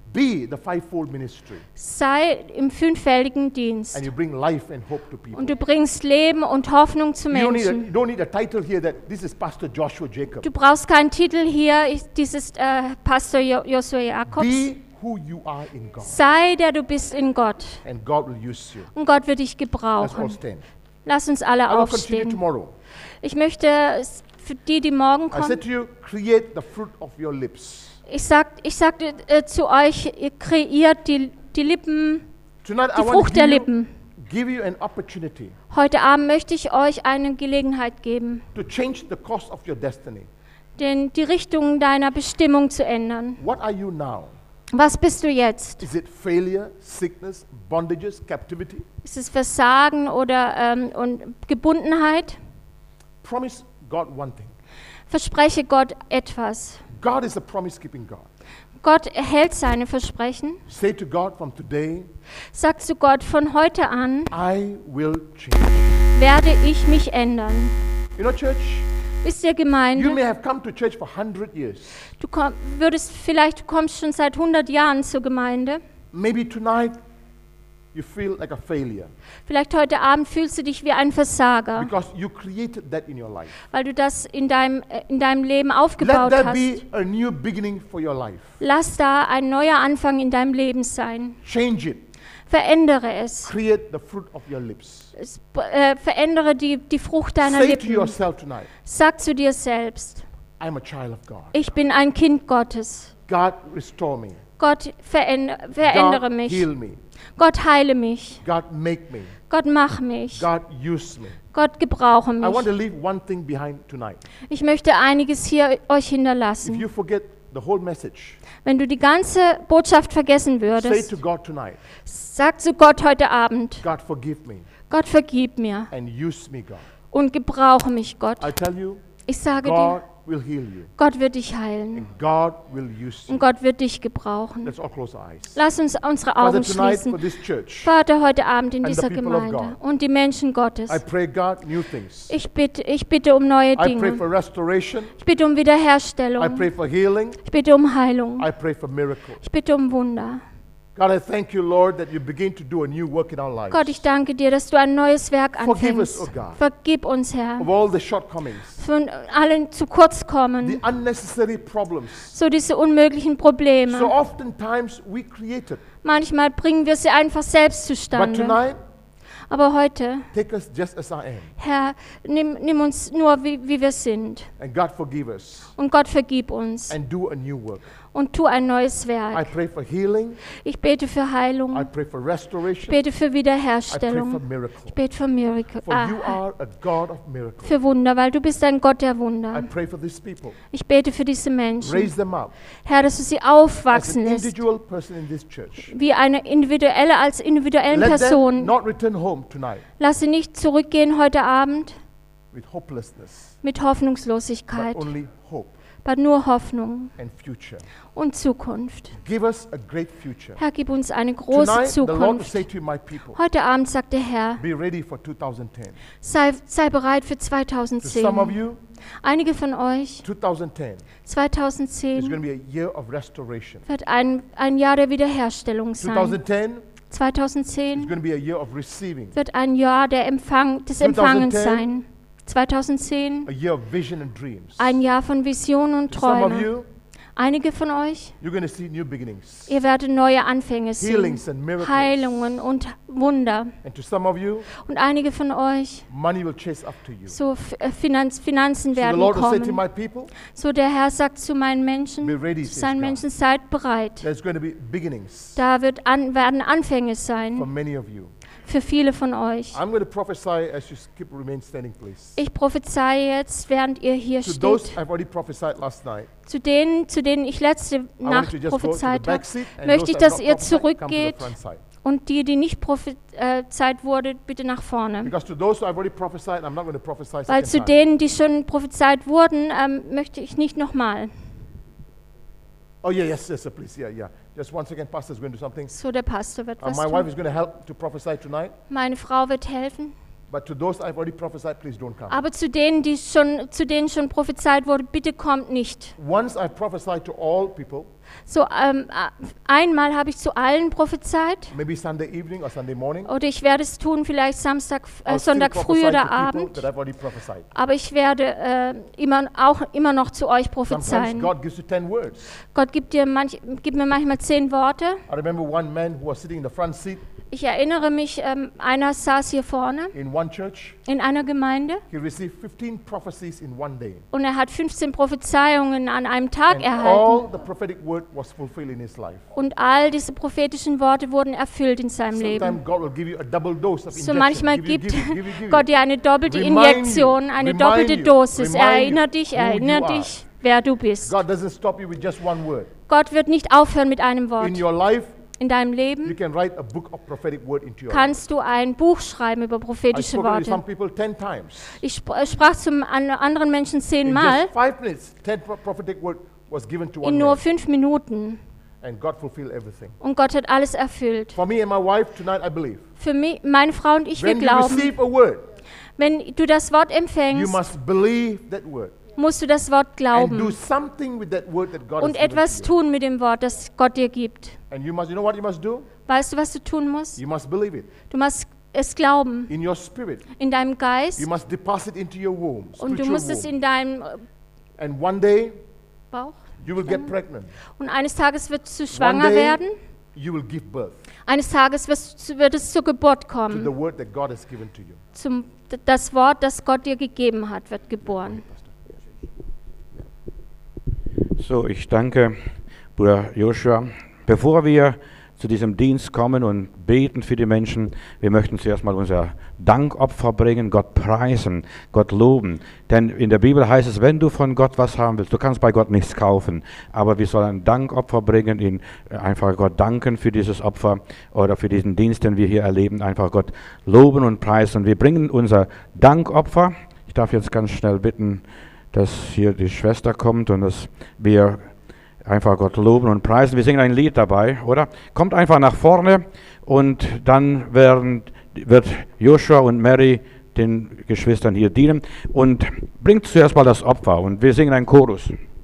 Be the fivefold ministry. Sei im fünffältigen Dienst. And you bring life and hope to people. Und du bringst Leben und Hoffnung zu You don't need, a, Menschen. you don't need a title here that this is Pastor Joshua Jacob. Du brauchst keinen Titel hier, ich, dieses äh, Pastor jo Joshua Jakobs. Be who you are in God. Sei, der du bist in Gott. And God will use you. Und Gott wird dich Let's all gebrauchen. stand. Lass uns alle I will continue aufstehen. tomorrow. Ich möchte es für die, die morgen I said kommen, to you, create the fruit of your lips. ich sag, ich sagte äh, zu euch, ihr kreiert die, die Lippen, Tonight die I want Frucht to der give you, Lippen. give you an opportunity Heute Abend möchte ich euch eine Gelegenheit geben, to change the course of your destiny. den, die Richtung deiner Bestimmung zu ändern. What are you now? Was bist du jetzt? Is it failure, sickness, bondages, captivity? Ist es Versagen oder ähm, und Gebundenheit? Promise God one thing. Verspreche Gott etwas. God is a promise-keeping God. Gott erhält seine Versprechen. Say to God from today, Sag zu Gott, von heute an I will change. werde ich mich ändern. You know, church, Wisst ihr, you may Gemeinde, have come to church for one hundred years. du komm, würdest vielleicht, du kommst schon seit hundert Jahren zur Gemeinde. Maybe tonight you feel like a failure Vielleicht heute Abend fühlst du dich wie ein Versager, because you created that in your life. weil du das in deinem, äh, in deinem Leben Let aufgebaut there hast. be a new beginning for your life. Lass da ein neuer Anfang in deinem Leben sein. Change it. Verändere es. Create the fruit of your lips. es äh, verändere die, die Frucht deiner Say to Lippen. yourself tonight, Sag zu dir selbst, I'm a child of God. ich bin ein Kind Gottes. God, restore me. Gott, veränder, verändere God, mich. heal me. Gott, heile mich. God, make me. Gott, mach mich. God, use me. Gott, gebrauche I want to mich. leave one thing behind tonight. Ich möchte einiges hier euch If hinterlassen. you forget the whole message, Wenn du die ganze Botschaft vergessen say würdest, to God tonight, sag zu Gott heute Abend, God, forgive me Gott, vergib mir and use me, God. und gebrauche mich, Gott. I tell you, Ich sage dir, God will heal you Gott wird dich heilen and God will use you. und Gott wird dich gebrauchen. Let's all close our eyes. Lass uns unsere Father, Augen tonight for schließen. this church, Vater, heute Abend in and the dieser people of Gemeinde God. und die Menschen Gottes. I pray, God, new things. Ich bitte, ich bitte um neue I pray Dinge. for restoration. Ich bitte um I Wiederherstellung. pray for healing. Ich bitte um Heilung. I pray for miracles. Ich bitte um Wunder. God, I thank you, Lord, that you begin to do a new work in our lives. Gott, ich danke dir, dass du ein neues Werk Forgive us, anfängst. oh God. Vergib uns, Herr, Of all the shortcomings, von allen zu kurz the kommen, unnecessary problems. so diese unmöglichen So Probleme. oftentimes we create it. Manchmal bringen wir sie einfach selbst But zustande. tonight, Aber heute, take us just as I am. Herr, nimm, nimm uns nur, wie, wie wir sind. And God, forgive us. Und Gott, vergib uns And do a new work. und tu ein neues I Werk. pray for healing. Ich bete für I Heilung. pray for Ich restoration. bete für I pray for Wiederherstellung. miracle. Ich bete für Miracle. For you Ah, are a God of miracles. für Wunder, weil du bist ein Gott der I Wunder. pray for these people. Ich bete für diese Menschen. Raise them up Herr, dass du sie as an aufwachsen lässt, individual person in this church. wie eine individuelle, als individuellen Let them Person. not return home tonight Lass sie nicht zurückgehen heute Abend with hopelessness, mit but Hoffnungslosigkeit, only hope aber nur Hoffnung and future. und Zukunft. Give us a great future. Herr, gib uns eine große Tonight, the Lord will Zukunft. say to you, my people, Heute Abend sagt der Herr, be ready for two thousand ten. sei, sei bereit für To some of zweitausendzehn. you, Einige von euch, twenty ten is zweitausendzehn going to be a year of restoration. wird ein, ein Jahr der Wiederherstellung sein. twenty ten is zweitausendzehn going to be a year of receiving, wird ein Jahr der Empfang, des Empfangens sein. zweitausendzehn a year of vision and dreams. ein Jahr von Visionen und To some of Träumen. you, Einige von euch, you're going to see new beginnings, ihr werdet neue Anfänge sehen, healings and miracles. Heilungen und Wunder. And to some of you, Und einige von euch, money will chase after you. so F- äh, Finanz, Finanzen So the werden Lord will say to kommen. my people, So der Herr sagt zu meinen Menschen, be ready, zu says seinen God. Menschen, seid bereit. There's going to be beginnings Da wird an, werden Anfänge for sein many of you. für viele von euch. I'm going to prophesy as you keep remain standing, please. Ich prophezeie jetzt, während ihr hier To those steht, I've already prophesied last night, zu denen, zu denen ich letzte I want Nacht you to just go to the prophezeit back habe. seat, and möchte those ich, that dass have ihr not prophesied, come to the zurückgeht. front side. Und die, die nicht prophezeit wurde, bitte nach vorne. Because to those who I've already prophesied, I'm not going to prophesy Weil second zu time. denen, die schon prophezeit wurden, ähm, möchte ich nicht nochmal. Oh yeah, yes, yes, sir, please, yeah, yeah. Just one second, Pastor's going to do something. So, der Pastor wird Uh, was my wife tun. is going to help to prophesy tonight. Meine Frau wird helfen. But to those I've already prophesied, please don't come. Aber zu denen, die schon, zu denen schon prophezeit wurde, bitte kommt nicht. Once I've prophesied to all people, So ähm, äh, einmal habe ich zu allen prophezeit. maybe Sunday evening or Sunday morning, Oder ich werde es tun, vielleicht Samstag, äh, I'll still Sonntag früh prophesy oder to people Abend. that I've already prophesied. Aber ich werde äh, immer, auch immer noch zu euch Sometimes prophezeien. God gives you ten words. Gott gibt, dir manch, gibt mir manchmal zehn Worte. I remember one man who was sitting in the front seat Ich erinnere mich, ähm, einer saß hier vorne in one church. in einer Gemeinde He received fifteen prophecies in one day. und er hat fünfzehn Prophezeiungen an einem Tag And erhalten. all the prophetic word was fulfilled in his life. Und all diese prophetischen Worte wurden erfüllt in seinem Sometimes Leben. God will give you a double dose of So injection. manchmal Give you, gibt give you, give you, give you. Gott dir eine doppelte Remind you, Injektion, eine remind doppelte you, Dosis. Er remind erinnert you dich, who er erinnert you are. dich, wer du bist. God doesn't stop you with just one word. Gott wird nicht aufhören mit einem Wort. In your life, In deinem you Leben can write a book of prophetic word into your life. kannst du ein Buch schreiben über I've prophetische spoken to some Worte. people ten times. Ich sp- äh, sprach zum an anderen Menschen In zehnmal just five minutes, ten pro- prophetic word was given to one in nur man. fünf Minuten. And God fulfilled everything. Und Gott hat alles erfüllt. For me and my wife tonight, I believe. Für mich, meine Frau und ich, wir When you glauben, receive a word, wenn du das Wort you empfängst, must believe that word. musst du das Wort And do glauben something with that word that God und has given etwas to you. tun mit dem Wort, das Gott dir gibt. And you must, you know what you must do? Weißt du, was du tun musst? You must believe it. Du musst es glauben In your spirit. in deinem Geist You must deposit into your womb, und du spiritual musst es womb. in deinem äh, And one day, Bauch. you will get pregnant. Und eines Tages wirst du One schwanger day, werden. you will give birth Eines Tages wirst, wird es zur Geburt to the kommen. word that God has given to you. Zum, das Wort, das Gott dir gegeben hat, wird geboren. So, ich danke Bruder Joshua. Bevor wir zu diesem Dienst kommen und beten für die Menschen, wir möchten zuerst mal unser Dankopfer bringen, Gott preisen, Gott loben. Denn in der Bibel heißt es, wenn du von Gott was haben willst, du kannst bei Gott nichts kaufen, aber wir sollen ein Dankopfer bringen, ihn einfach Gott danken für dieses Opfer oder für diesen Dienst, den wir hier erleben, einfach Gott loben und preisen. Und wir bringen unser Dankopfer. Ich darf jetzt ganz schnell bitten, dass hier die Schwester kommt und dass wir einfach Gott loben und preisen. Wir singen ein Lied dabei, oder? Kommt einfach nach vorne und dann werden, wird Joshua und Mary den Geschwistern hier dienen und bringt zuerst mal das Opfer und wir singen einen Chorus.